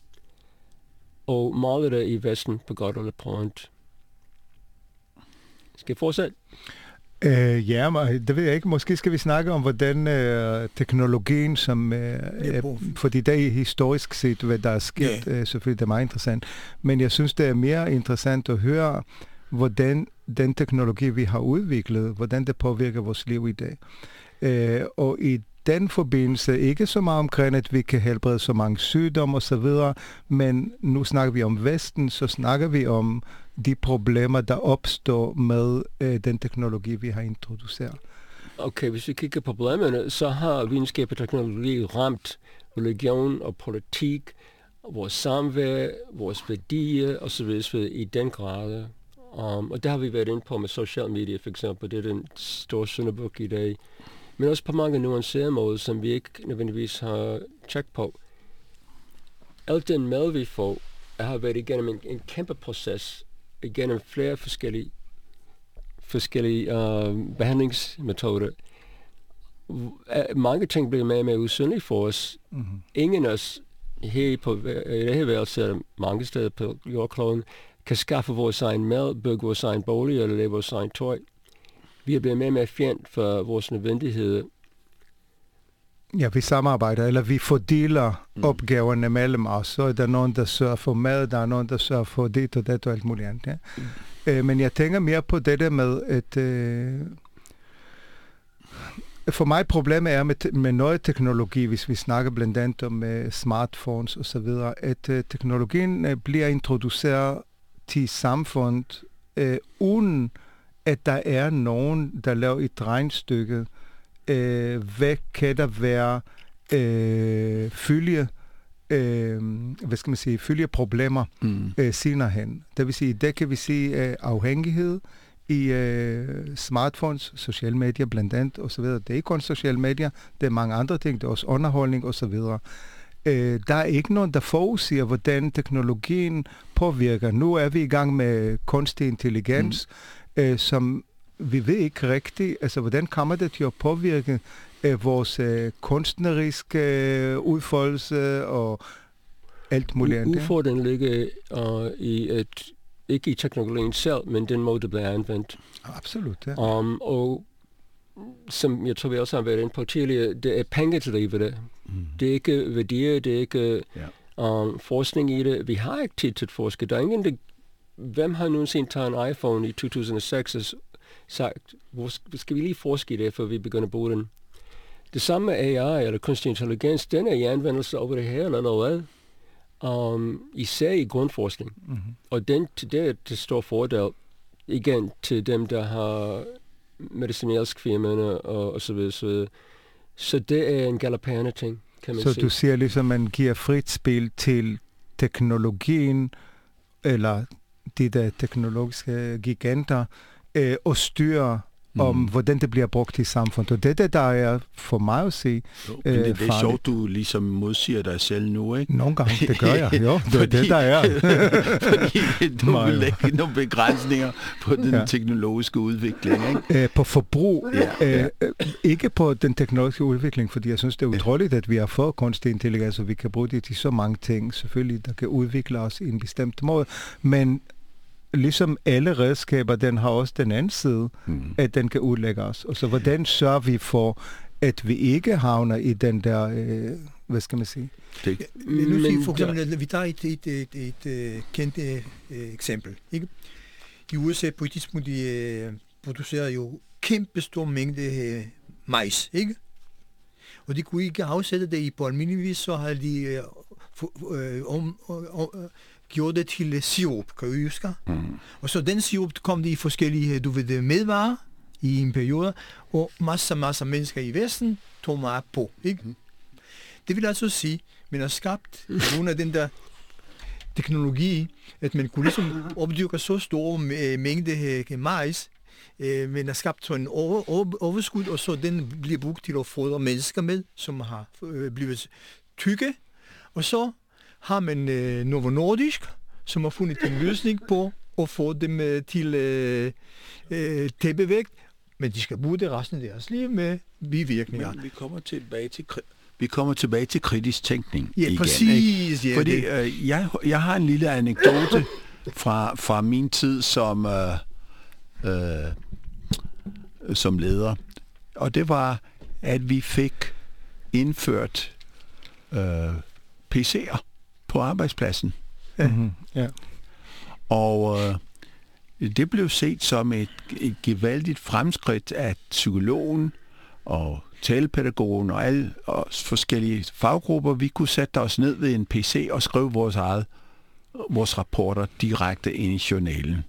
Og meget det i Vesten på godt eller på ondt. Skal jeg fortsætte? Uh, ja, men det ved jeg ikke. Måske skal vi snakke om, hvordan uh, teknologien, som... Uh, Ja, uh, fordi det er historisk set, hvad der er sket. Ja. Uh, selvfølgelig det er meget interessant. Men jeg synes, det er mere interessant at høre, hvordan den teknologi, vi har udviklet, hvordan det påvirker vores liv i dag. Uh, og i den forbindelse ikke så meget omkring, at vi kan helbrede så mange sygdomme osv., men nu snakker vi om Vesten, så snakker vi om de problemer, der opstår med øh, den teknologi, vi har introduceret. Okay, hvis vi kigger på problemerne, så har videnskab og teknologi ramt religion og politik, vores samvær, vores værdier osv. i den grad. Um, og det har vi været inde på med social media, for eksempel. Det er den store syndebuk i dag. Men også på mange nuancerede måder, som vi ikke nødvendigvis har tjekket på. Alt den mad, vi får, har været igennem en, en kæmpe proces, igennem flere forskellige, forskellige uh, behandlingsmetoder. Mange ting bliver mere og mere usynlige for os. Mm-hmm. Ingen af os her på det her værelse, mange steder på jordkloden, kan skaffe vores egen mad, bygge vores egen bolig eller lave vores egen tøj. Vi er blevet mere og mere fjend for vores nødvendigheder. Ja, vi samarbejder, eller vi fordeler mm. opgaverne mellem os. Så er der nogen, der sørger for mad, der er nogen, der sørger for det og det og alt muligt andet. Ja? Mm. Øh, men jeg tænker mere på det der med, at øh, for mig problemet er med, med noget teknologi, hvis vi snakker blandt andet om uh, smartphones og så videre, at uh, teknologien uh, bliver introduceret til samfundet, uh, uden at der er nogen, der laver et regnstykke. Øh, hvad kan der være øh, følge, øh, hvad skal man sige, følge problemer mm. øh, senere hen. Det vil sige, der kan vi sige øh, afhængighed i øh, smartphones, sociale medier blandt andet osv. Det er ikke kun sociale medier, det er mange andre ting, det er også underholdning osv. Øh, der er ikke nogen, der forudsiger, hvordan teknologien påvirker. Nu er vi i gang med kunstig intelligens, mm. øh, som vi ved ikke rigtigt, altså hvordan kommer det til at påvirke øh, vores øh, kunstneriske øh, udfoldelse og alt muligt andet. Udfordringen ligger uh, i et, ikke i teknologien selv, men den måde, det bliver anvendt. Absolut, ja. Um, og som jeg tror, vi også har været inde på tidligere, det er penge til det. Det. Mm. Det er ikke værdier, det er ikke yeah. um, forskning i det. Vi har ikke tid til at forske. Der er ingen, der, hvem har nogensinde taget en iPhone i to tusind og seks sagt, hvor skal vi lige forske i det, før vi begynder at bruge den. Det samme med A I, eller kunstig intelligens, den er i anvendelse over det her allerede, um, især i grundforskning. Mm-hmm. Og den, det er til stor fordel, igen, til dem, der har medicinalsk firmaerne og, og så videre, så videre. Så det er en galopperende ting, kan man så sige. Så du siger ligesom, man giver frit spil til teknologien, eller de der teknologiske giganter, øh, og styre om, mm. hvordan det bliver brugt i samfundet. Og det der, der er for mig at se jo, men det, det er sjovt, du ligesom modsiger dig selv nu, ikke? Nogle gange, det gør jeg. Jo, det fordi, er det, der er. Fordi du vil lægge nogle begrænsninger på den ja. teknologiske udvikling, ikke? Æ, på forbrug. Ja, ja. Æ, ikke på den teknologiske udvikling, fordi jeg synes, det er utroligt, at vi har fået kunstig intelligens, og vi kan bruge det til så mange ting, selvfølgelig, der kan udvikle os i en bestemt måde. Men ligesom alle redskaber, den har også den anden side, mm. at den kan udlægge os. Og så hvordan sørger vi for, at vi ikke havner i den der, øh, hvad skal man sige? Det. Ja, nu sige, for eksempel, vi tager et, et, et, et, et kendt uh, eksempel. Ikke? I U S A på et tidspunkt, de uh, producerer jo kæmpe stor mængde uh, majs, ikke? Og de kunne ikke afsætte det i på almindelig vis, så har de uh, for, uh, om, uh, uh, gjorde det til sirup, kan du huske? Mm. Og så den sirup kom det i forskellige, du ved, medvarer i en periode, og masser, masser af mennesker i Vesten tog meget på, ikke? Mm. Det vil altså sige, at man har skabt nogle af den der teknologi, at man kunne ligesom opdyrke så store mængde majs, men har skabt sådan en over, over, overskud, og så den bliver brugt til at fodre mennesker med, som har blevet tykke, og så har man øh, Novo Nordisk, som har fundet en løsning på at få dem øh, til øh, øh, tæppevægt, men de skal bruge det resten af deres liv med bivirkninger. Men vi kommer tilbage til vi kommer tilbage til kritisk tænkning ja, igen. Præcis, ja, Fordi øh, jeg, jeg har en lille anekdote fra, fra min tid som, øh, øh, som leder. Og det var, at vi fik indført øh, P C'er på arbejdspladsen. Ja. Mm-hmm. Ja. Og øh, det blev set som et, et gevaldigt fremskridt, at psykologen og talepædagogen og alle os forskellige faggrupper, vi kunne sætte os ned ved en P C og skrive vores eget, vores rapporter direkte ind i journalen.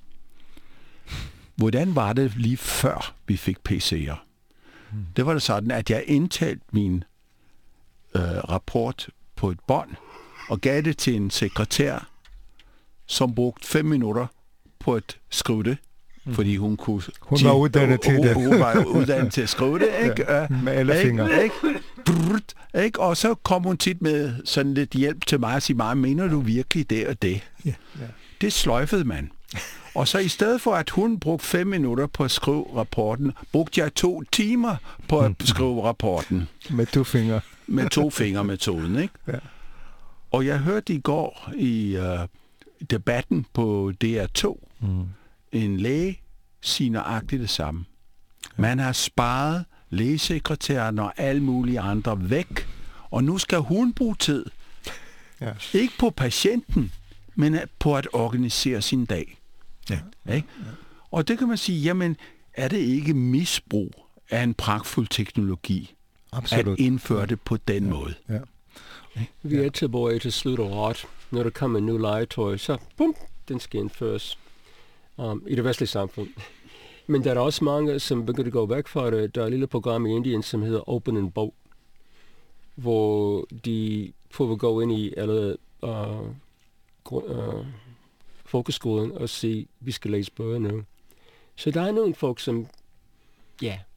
Hvordan var det lige før vi fik P C'er? Hmm. Det var det sådan, at jeg indtalte min øh, rapport på et bånd og gav det til en sekretær, som brugte fem minutter på at skrive det, fordi hun kunne... Hun var uddannet til det. Hun var uddannet til at skrive det, ikke? Ja, med alle fingre. Ikke? Brrrt, ikke? Og så kom hun tit med sådan lidt hjælp til mig og sige, mig, mener du virkelig det og det? Ja. Det sløjfede man. Og så i stedet for, at hun brugte fem minutter på at skrive rapporten, brugte jeg to timer på at skrive rapporten. Med to fingre. Med to fingre metoden, ikke? Ja. Og jeg hørte i går i uh, debatten på D R to, mm. en læge siger nøjagtigt det samme. Ja. Man har sparet lægesekretæren og alle mulige andre væk, og nu skal hun bruge tid. Ja. Ikke på patienten, men på at organisere sin dag. Ja. Ikke? Ja. Og det kan man sige, jamen, er det ikke misbrug af en pragtfuld teknologi, absolut, at indføre det på den ja. måde? Ja. Vi er tilbage til slut og ret. Når der kommer en ny legetøj, så bum, den skal indføres um, i det vestlige samfund. Men der er også mange, som begynder at gå væk fra det. Der er et lille program i Indien, som hedder Open en Bog, hvor de prøver at gå ind i alle uh, uh, folkeskolen og sige, vi skal læse bøger nu. Så der er nogle folk, som, ja. Yeah.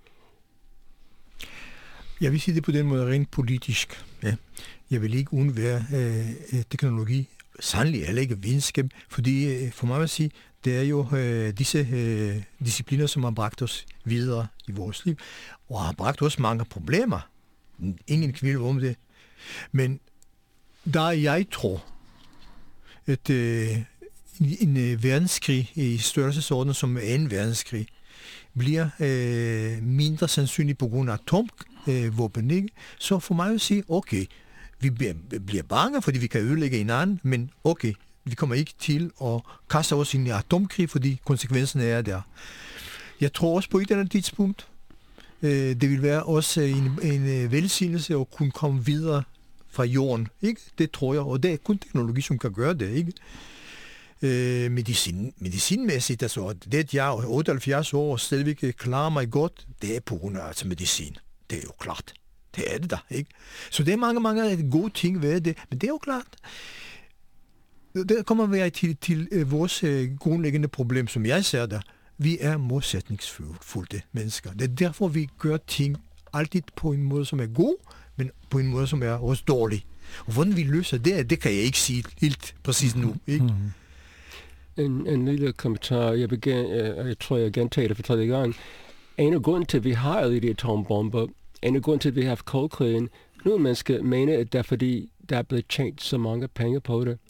Jeg vil sige det på den måde rent politisk. Ja. Jeg vil ikke undvære øh, teknologi, sandelig heller ikke videnskab, fordi øh, for mig at sige, det er jo øh, disse øh, discipliner, som har bragt os videre i vores liv, og har bragt os mange problemer. Ingen tvivl om det. Men der jeg tror, at øh, en øh, verdenskrig i størrelsesorden som en verdenskrig bliver øh, mindre sandsynlig på grund af atomvåben, ikke? Så for mig at sige, okay, vi bliver bange, fordi vi kan ødelægge hinanden, men okay, vi kommer ikke til at kaste os ind i atomkrig, fordi konsekvenserne er der. Jeg tror også på et eller andet tidspunkt, øh, det vil være også en, en velsignelse at kunne komme videre fra jorden, ikke? Det tror jeg, og det er kun teknologi, som kan gøre det, ikke? Øh, medicin, medicinmæssigt, altså det at jeg er otteoghalvfjerds år og stadigvæk klarer mig godt, det er på grund af altså, medicin. Det er jo klart. Det er det der, ikke? Så det er mange, mange gode ting ved det, men det er jo klart. Der kommer vi til, til uh, vores uh, grundlæggende problem, som jeg ser der. Vi er modsætningsfulde mennesker. Det er derfor, vi gør ting altid på en måde, som er god, men på en måde, som er også dårlig. Og hvordan vi løser det, det kan jeg ikke sige helt præcis nu, ikke? Mm-hmm. En, en lille kommentar. Jeg, began, jeg, jeg tror, jeg gentager det for tredje gang. En af grunden til, at vi har alle de atombomber, en af grunden til, at vi har haft koldkrigen, nu man skal mene, at det er fordi, der er blevet tjent så mange penge på det.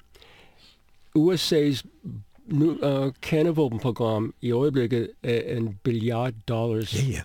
U S A's nu, uh, kernevåbenprogram i øjeblikket er en billiard dollars. Ja, ja.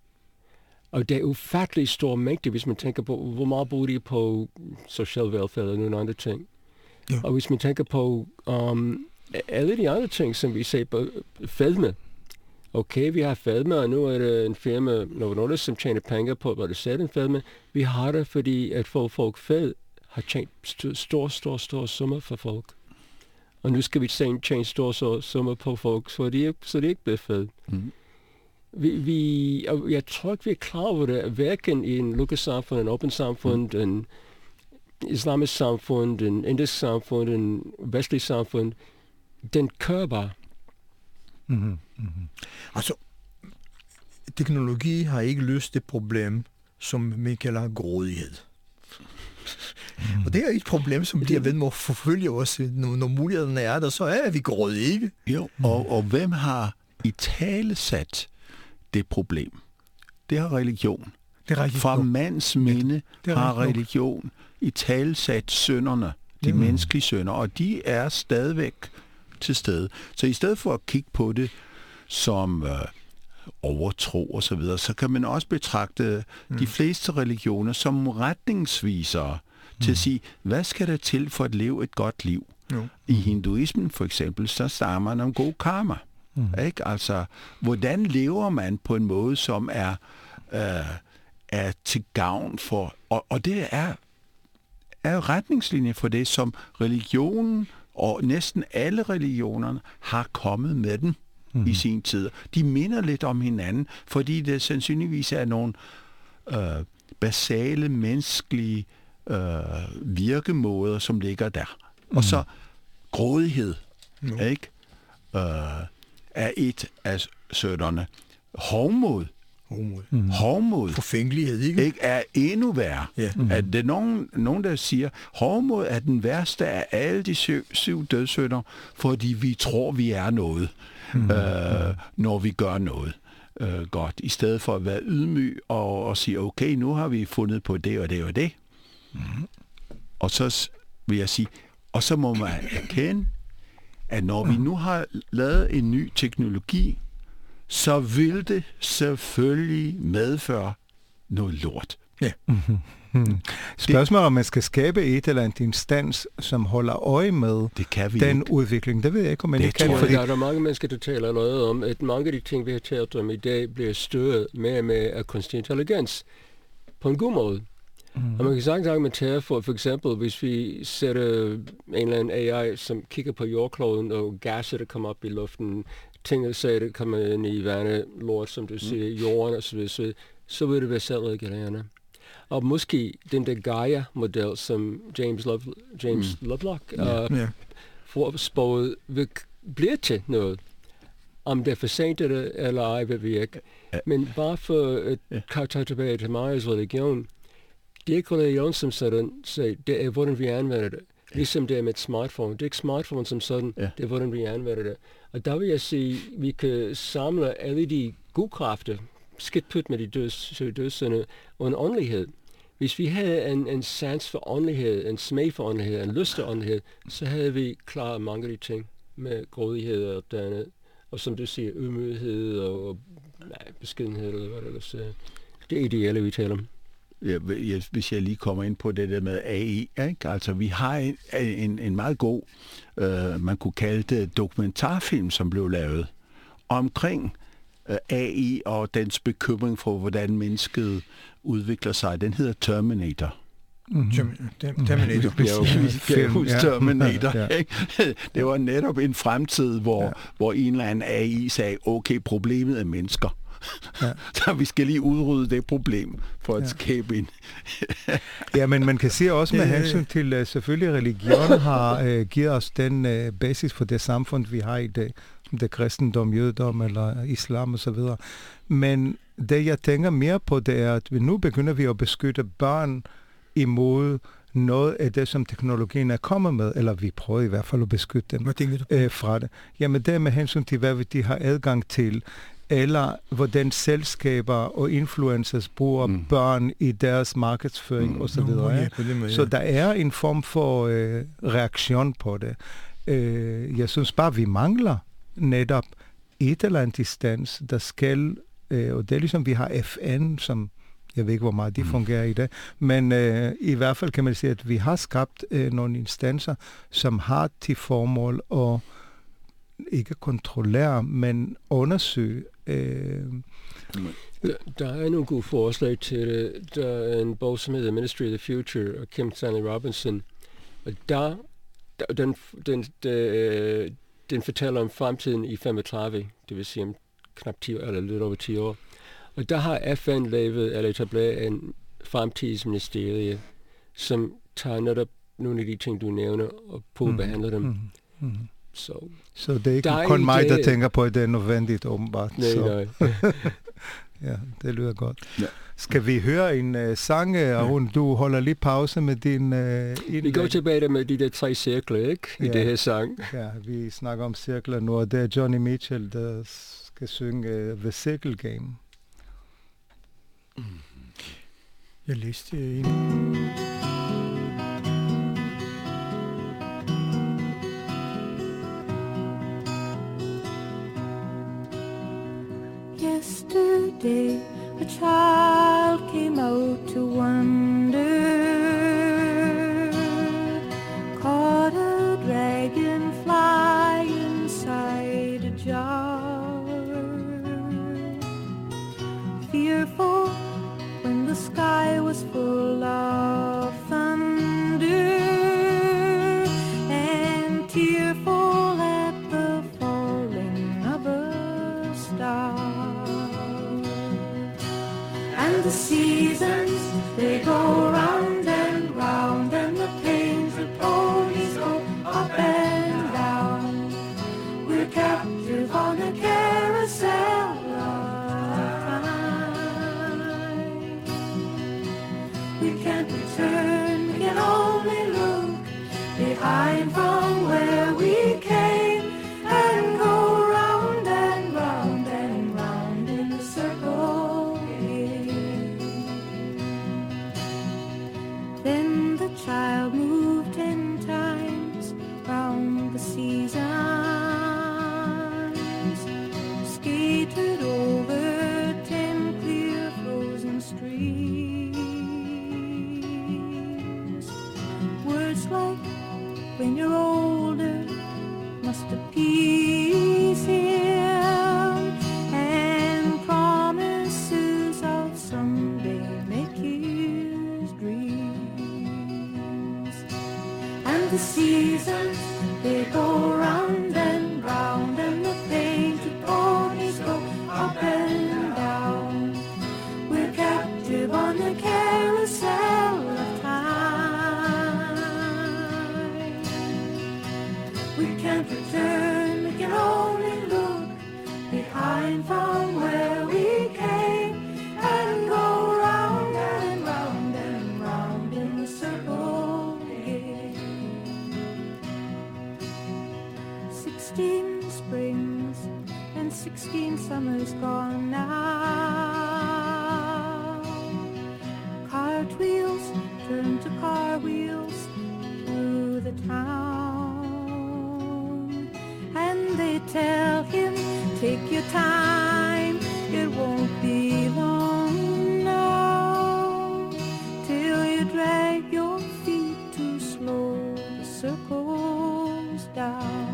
Og det er ufattelig stor mængde, hvis man tænker på, hvor meget bruger de på social velfærd og nogle andre ting. Ja. Og hvis man tænker på um, alle de andre ting, som vi ser på fedme. Okay, vi har fedme, og nu er det en firma, Novo Nordisk, som tjener penge på, hvad det sætter en fedme. Vi har det, fordi at få folk fed har tjent store, store, store summer for folk. Og nu skal vi tjene store summer på folk, så de ikke, så de ikke bliver fed. Mm. Vi, vi, og jeg tror ikke, vi er klar over det, hverken i en lukket samfund, en åbent samfund, mm. en islamisk samfund, en indisk samfund, en vestlig samfund. Den kører bare. Mm-hmm. Mm-hmm. Altså, teknologi har ikke løst det problem, som man kalder grådighed. Mm. Og det er et problem, som de er ved med at forfølge os, når, når mulighederne er der, så er vi grådige, ikke? Jo, og, og hvem har i tale sat det problem. Det har religion. Det er rigtigt. Fra mands minde Det er har rigtigt nok. religion i talsat synderne, de Mm. menneskelige synder, og de er stadigvæk til stede. Så i stedet for at kigge på det som øh, overtro og så videre, så kan man også betragte mm. de fleste religioner som retningsvisere mm. til at sige, hvad skal der til for at leve et godt liv? Jo. I hinduismen for eksempel, så snakker man om god karma. Mm. Ikke? Altså, hvordan lever man på en måde, som er, øh, er til gavn for... Og, og det er, er retningslinjer for det, som religionen og næsten alle religionerne har kommet med den mm. i sin tid. De minder lidt om hinanden, fordi det sandsynligvis er nogle øh, basale, menneskelige øh, virkemåder, som ligger der. Mm. Og så grådighed, mm. ikke? Øh, er et af sønderne. Hovmod. Hovmod. Mm. Hovmod. Forfængelighed, ikke? Ikke er endnu værre. Ja. Mm. At det er nogen, nogen, der siger, hovmod er den værste af alle de syv, syv dødssynder, fordi vi tror, vi er noget, mm. øh, når vi gør noget øh, godt. I stedet for at være ydmyg og, og sige, okay, nu har vi fundet på det og det og det. Mm. Og så vil jeg sige, og så må man erkende, at når vi nu har lavet en ny teknologi, så vil det selvfølgelig medføre noget lort. Ja. Mm-hmm. Spørgsmålet om man skal skabe et eller andet instans, som holder øje med det kan vi den ikke. Udvikling. Det ved jeg ikke, om man det ikke kan. Ja, Fordi... der er der mange mennesker, der taler noget om, at mange af de ting, vi har talt om i dag, bliver stødet mere med af kunstig intelligens på en god måde. Mm. Og man kan sagtens argumentere for, for eksempel, hvis vi sætter en eller anden A I, som kigger på jordkloden, og gasser, der kommer op i luften, ting, der siger, der kommer ind i vandet, lort, som du siger, mm. jorden og så videre, så, så vil det være selvregulerende. Og måske den der Gaia-model, som James, Love, James mm. Lovelock uh, yeah. forspået, vil blive til noget. Om det er for sent eller ej, ved vi ikke. Ja. Men bare for at yeah. tage tilbage til Majas religion, det er ikke religion som sådan, så det er, hvordan vi anvender det. Ja. Ligesom det er med et smartphone. Det er ikke smartphone som sådan, ja. Det er, hvordan vi anvender det. Og der vil jeg sige, at vi kan samle alle de gode kræfter, skidt pyt med de døds, dødssynder, og en åndelighed. Hvis vi havde en, en sans for åndelighed, en smag for åndelighed, en lyst til åndelighed, så havde vi klaret mange af de ting med grådighed og andet. Og som du siger, ydmyghed og, og nej, beskedenhed, eller hvad det ellers er. Det er ideelle, vi taler om. Ja, hvis jeg lige kommer ind på det der med A I, ikke? Altså vi har en, en, en meget god, øh, man kunne kalde det dokumentarfilm, som blev lavet omkring øh, A I og dens bekymring for, hvordan mennesket udvikler sig. Den hedder Terminator. Mm-hmm. Terminator. Ja, Terminator. Ja. Ikke? Det var netop en fremtid, hvor, ja. hvor en eller anden A I sagde, okay, problemet er mennesker. Ja. Så vi skal lige udrydde det problem for at ja. skabe en... Ja, men man kan sige også med hensyn til, uh, selvfølgelig religion har uh, givet os den uh, basis for det samfund, vi har i dag, som det kristendom, jødedom eller islam osv. Men det, jeg tænker mere på, det er, at vi nu begynder vi at beskytte børn imod noget af det, som teknologien er kommet med, eller vi prøver i hvert fald at beskytte dem uh, fra det. Jamen det er med hensyn til, hvad de har adgang til, eller hvordan selskaber og influencers bruger mm. børn i deres markedsføring mm. osv. No, ja, ja. Så der er en form for øh, reaktion på det. Øh, jeg synes bare, vi mangler netop et eller andet instans, der skal, øh, og det er ligesom, vi har F N, som jeg ved ikke, hvor meget de mm. fungerer i det, men øh, i hvert fald kan man sige, at vi har skabt øh, nogle instanser, som har til formål at ikke kontrollere, men undersøge. Øh. Der, der er nogle gode forslag til det. Der er en bog, som hedder Ministry of the Future, og Kim Stanley Robinson. Og der, der den, den, den, den fortæller om fremtiden i femogtredive, det vil sige om knap ti år, eller lidt over ti år. Og der har F N lavet, eller etableret en fremtidsministerie, som tager netop nogle af de ting, du nævner, og på at behandle dem. Mm. Mm. Så, så det er ikke der kun er mig, der tænker på, at det er nødvendigt, åbenbart. Nej, så. nej. Ja, det lyder godt. Ja. Skal vi høre en uh, sang, Arun? Du holder lige pause med din uh, indlæg. Vi går tilbage med de der tre cirkler, ikke? I ja. det her sang. Ja, vi snakker om cirkler nu, og det er Johnny Mitchell, der skal synge uh, The Circle Game. Jeg læste en. Yesterday, a child came out to wander, caught a dragonfly inside a jar. Fearful when the sky was full of thunder, and tearful at the falling of a star. And the seasons, they go round and round, and the painted ponies go up and down. We're captive on a carousel of time. We can't return, we can only look behind from where we came, and go round and round and round in a circle again. Then the child moved ten times round the seasons, skated over ten clear frozen streams. Words like, when you're older, must appease him, and promises of someday make his dreams. And the seasons, they go round and round, and the painted ponies go up and down. We're captive on the carousel of time. We can't return, we can only look behind from where we came, and go round and round and round in the circle again. Sixteen springs and sixteen summers gone now. Cartwheels turn to car wheels through the town, and they tell him, take your time, it won't be long now, till you drag your feet too slow, the circles down.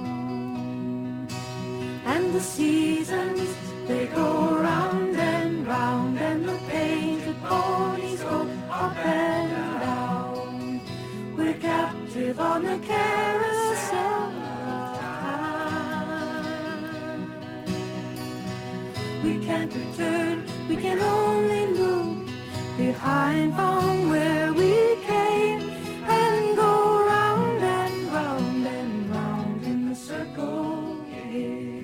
And the seasons, they go round and round, and the painted ponies go up and down. We're captive on the carousel of time. We can't return, we can only look behind from where we came, and go round and round and round in the circle again.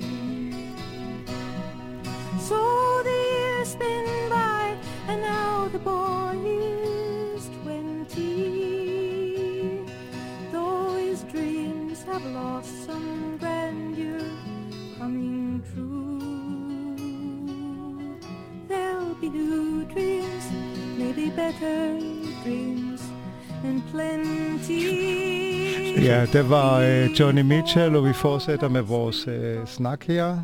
So the years spin by, and now the boy is twenty. Though his dreams have lost some grandeur coming true, there'll be new dreams, maybe better dreams, and plenty. Ja, det var øh, Joni Mitchell, og vi fortsætter med vores øh, snak her.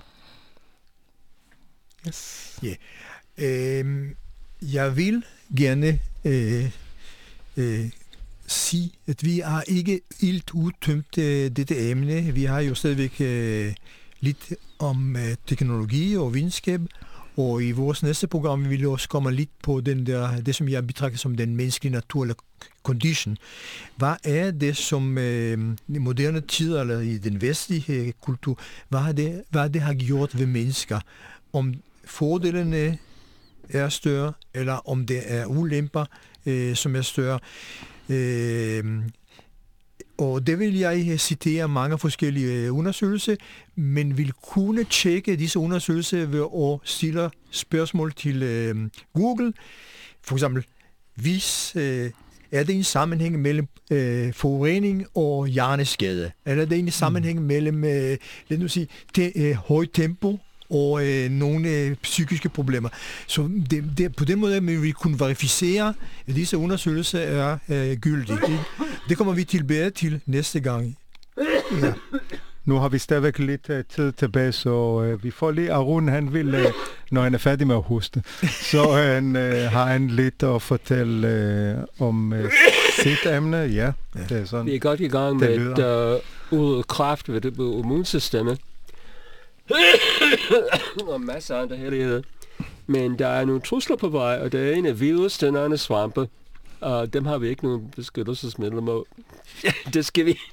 Yes. Ja. Øhm, jeg vil gerne øh, øh, sige, at vi har ikke helt udtømt øh, dette emne. Vi har jo stadigvæk øh, lidt om øh, teknologi og videnskab, og i vores næste program vil vi også komme lidt på den der, det, som jeg betragter som den menneskelige natur, eller condition. Hvad er det, som øh, i moderne tider, eller i den vestlige øh, kultur, hvad er det, hvad det har gjort ved mennesker? Om fordelene er større, eller om det er ulemper, øh, som er større. Øh, og det vil jeg citere mange forskellige undersøgelser, men vil kunne tjekke disse undersøgelser ved at stille spørgsmål til øh, Google. For eksempel, hvis øh, er det en sammenhæng mellem øh, forurening og hjerneskade? Eller er det en sammenhæng mellem øh, lad os sige, te, øh, højt tempo og øh, nogle øh, psykiske problemer. Så det, det, på den måde vil vi kunne verificere, at disse undersøgelser er øh, gyldige. Ikke? Det kommer vi tilbage til næste gang. Ja. Nu har vi stadigvæk lidt uh, tid tilbage, så uh, vi får lige Arun, han vil, uh, når han er færdig med at hoste, så han, uh, har han lidt at fortælle uh, om uh, sit emne. Ja, det er sådan. Vi er godt i gang med et uh, ud kraft ved det immunsystemet. Og masser af andre heldigheder. Men der er nogle trusler på vej, og der er en af virus, den anden svampe. Og dem har vi ikke nogen beskyttelsesmidler mod. Det skal vi...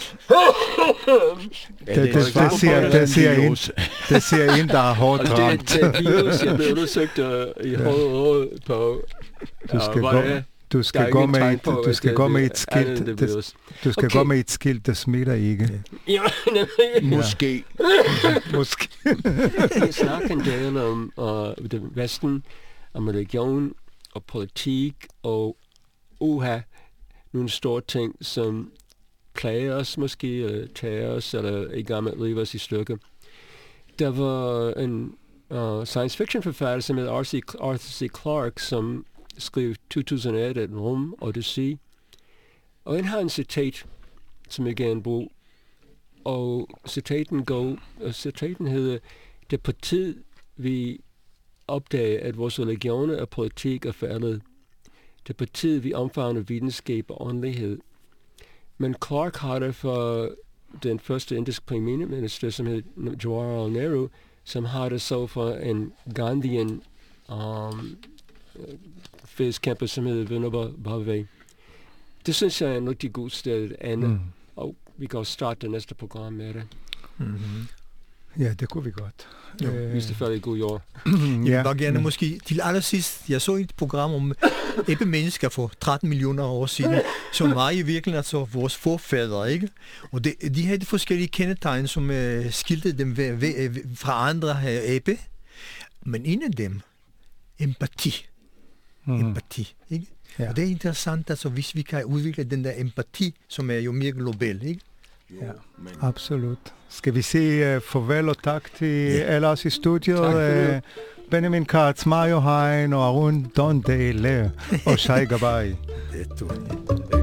det, det, det, det, siger, det, siger en, det siger en, der er hårdt ramt. Det er virus, jeg blev undersøgt uh, i hovedet på... Du skal gå, du skal gå med et, du skal gå med et skilt, det, du skal gå med et skilt, der smitter ikke. Måske. Måske. Jeg snakker en del om uh, det Vesten, om religion og politik og uha, nogle store ting, som plager os måske, eller tager os, eller i gang med at rive os i stykker. Der var en uh, science fiction forfatter, som hedder Arthur C. Clarke, som skrev to tusind og et et rum, Odyssey. Og han har en citat, som jeg gerne bruger. Og citaten går, og citaten hedder, det er på tid, vi opdager, at vores religion og politik er faldet. Det er på tid, vi omfavner videnskab og åndelighed. Men Clark har det for den første indiske premierminister, som hed Jawaharlal Nehru, som har det så for en Gandhian um, fælleskæmper, som hedder Vinoba Bhave. Det synes jeg er en rigtig god sted at ende, mm. og vi kan også starte det næste program med det. Mm-hmm. Ja, det kunne vi godt. Jo, øh... hvis det falder i god jord. Jeg vil bare gerne måske til allersidst, jeg så et program om æbbemennesker for tretten millioner år siden, som var i virkeligheden altså vores forfædre, ikke? Og det, de havde forskellige kendetegn, som uh, skilte dem ved, ved, fra andre uh, æbbe, men en af dem, empati. Mm. Empati, ikke? Ja. Og det er interessant, altså hvis vi kan udvikle den der empati, som er jo mere global, ikke? Ja, men... absolut. Skal vi sige uh, farvel og tak til ja. alle os i studiet. Uh, Benjamin Katz, Mario Hein og Arun Dondale og Shai Gabai. Det er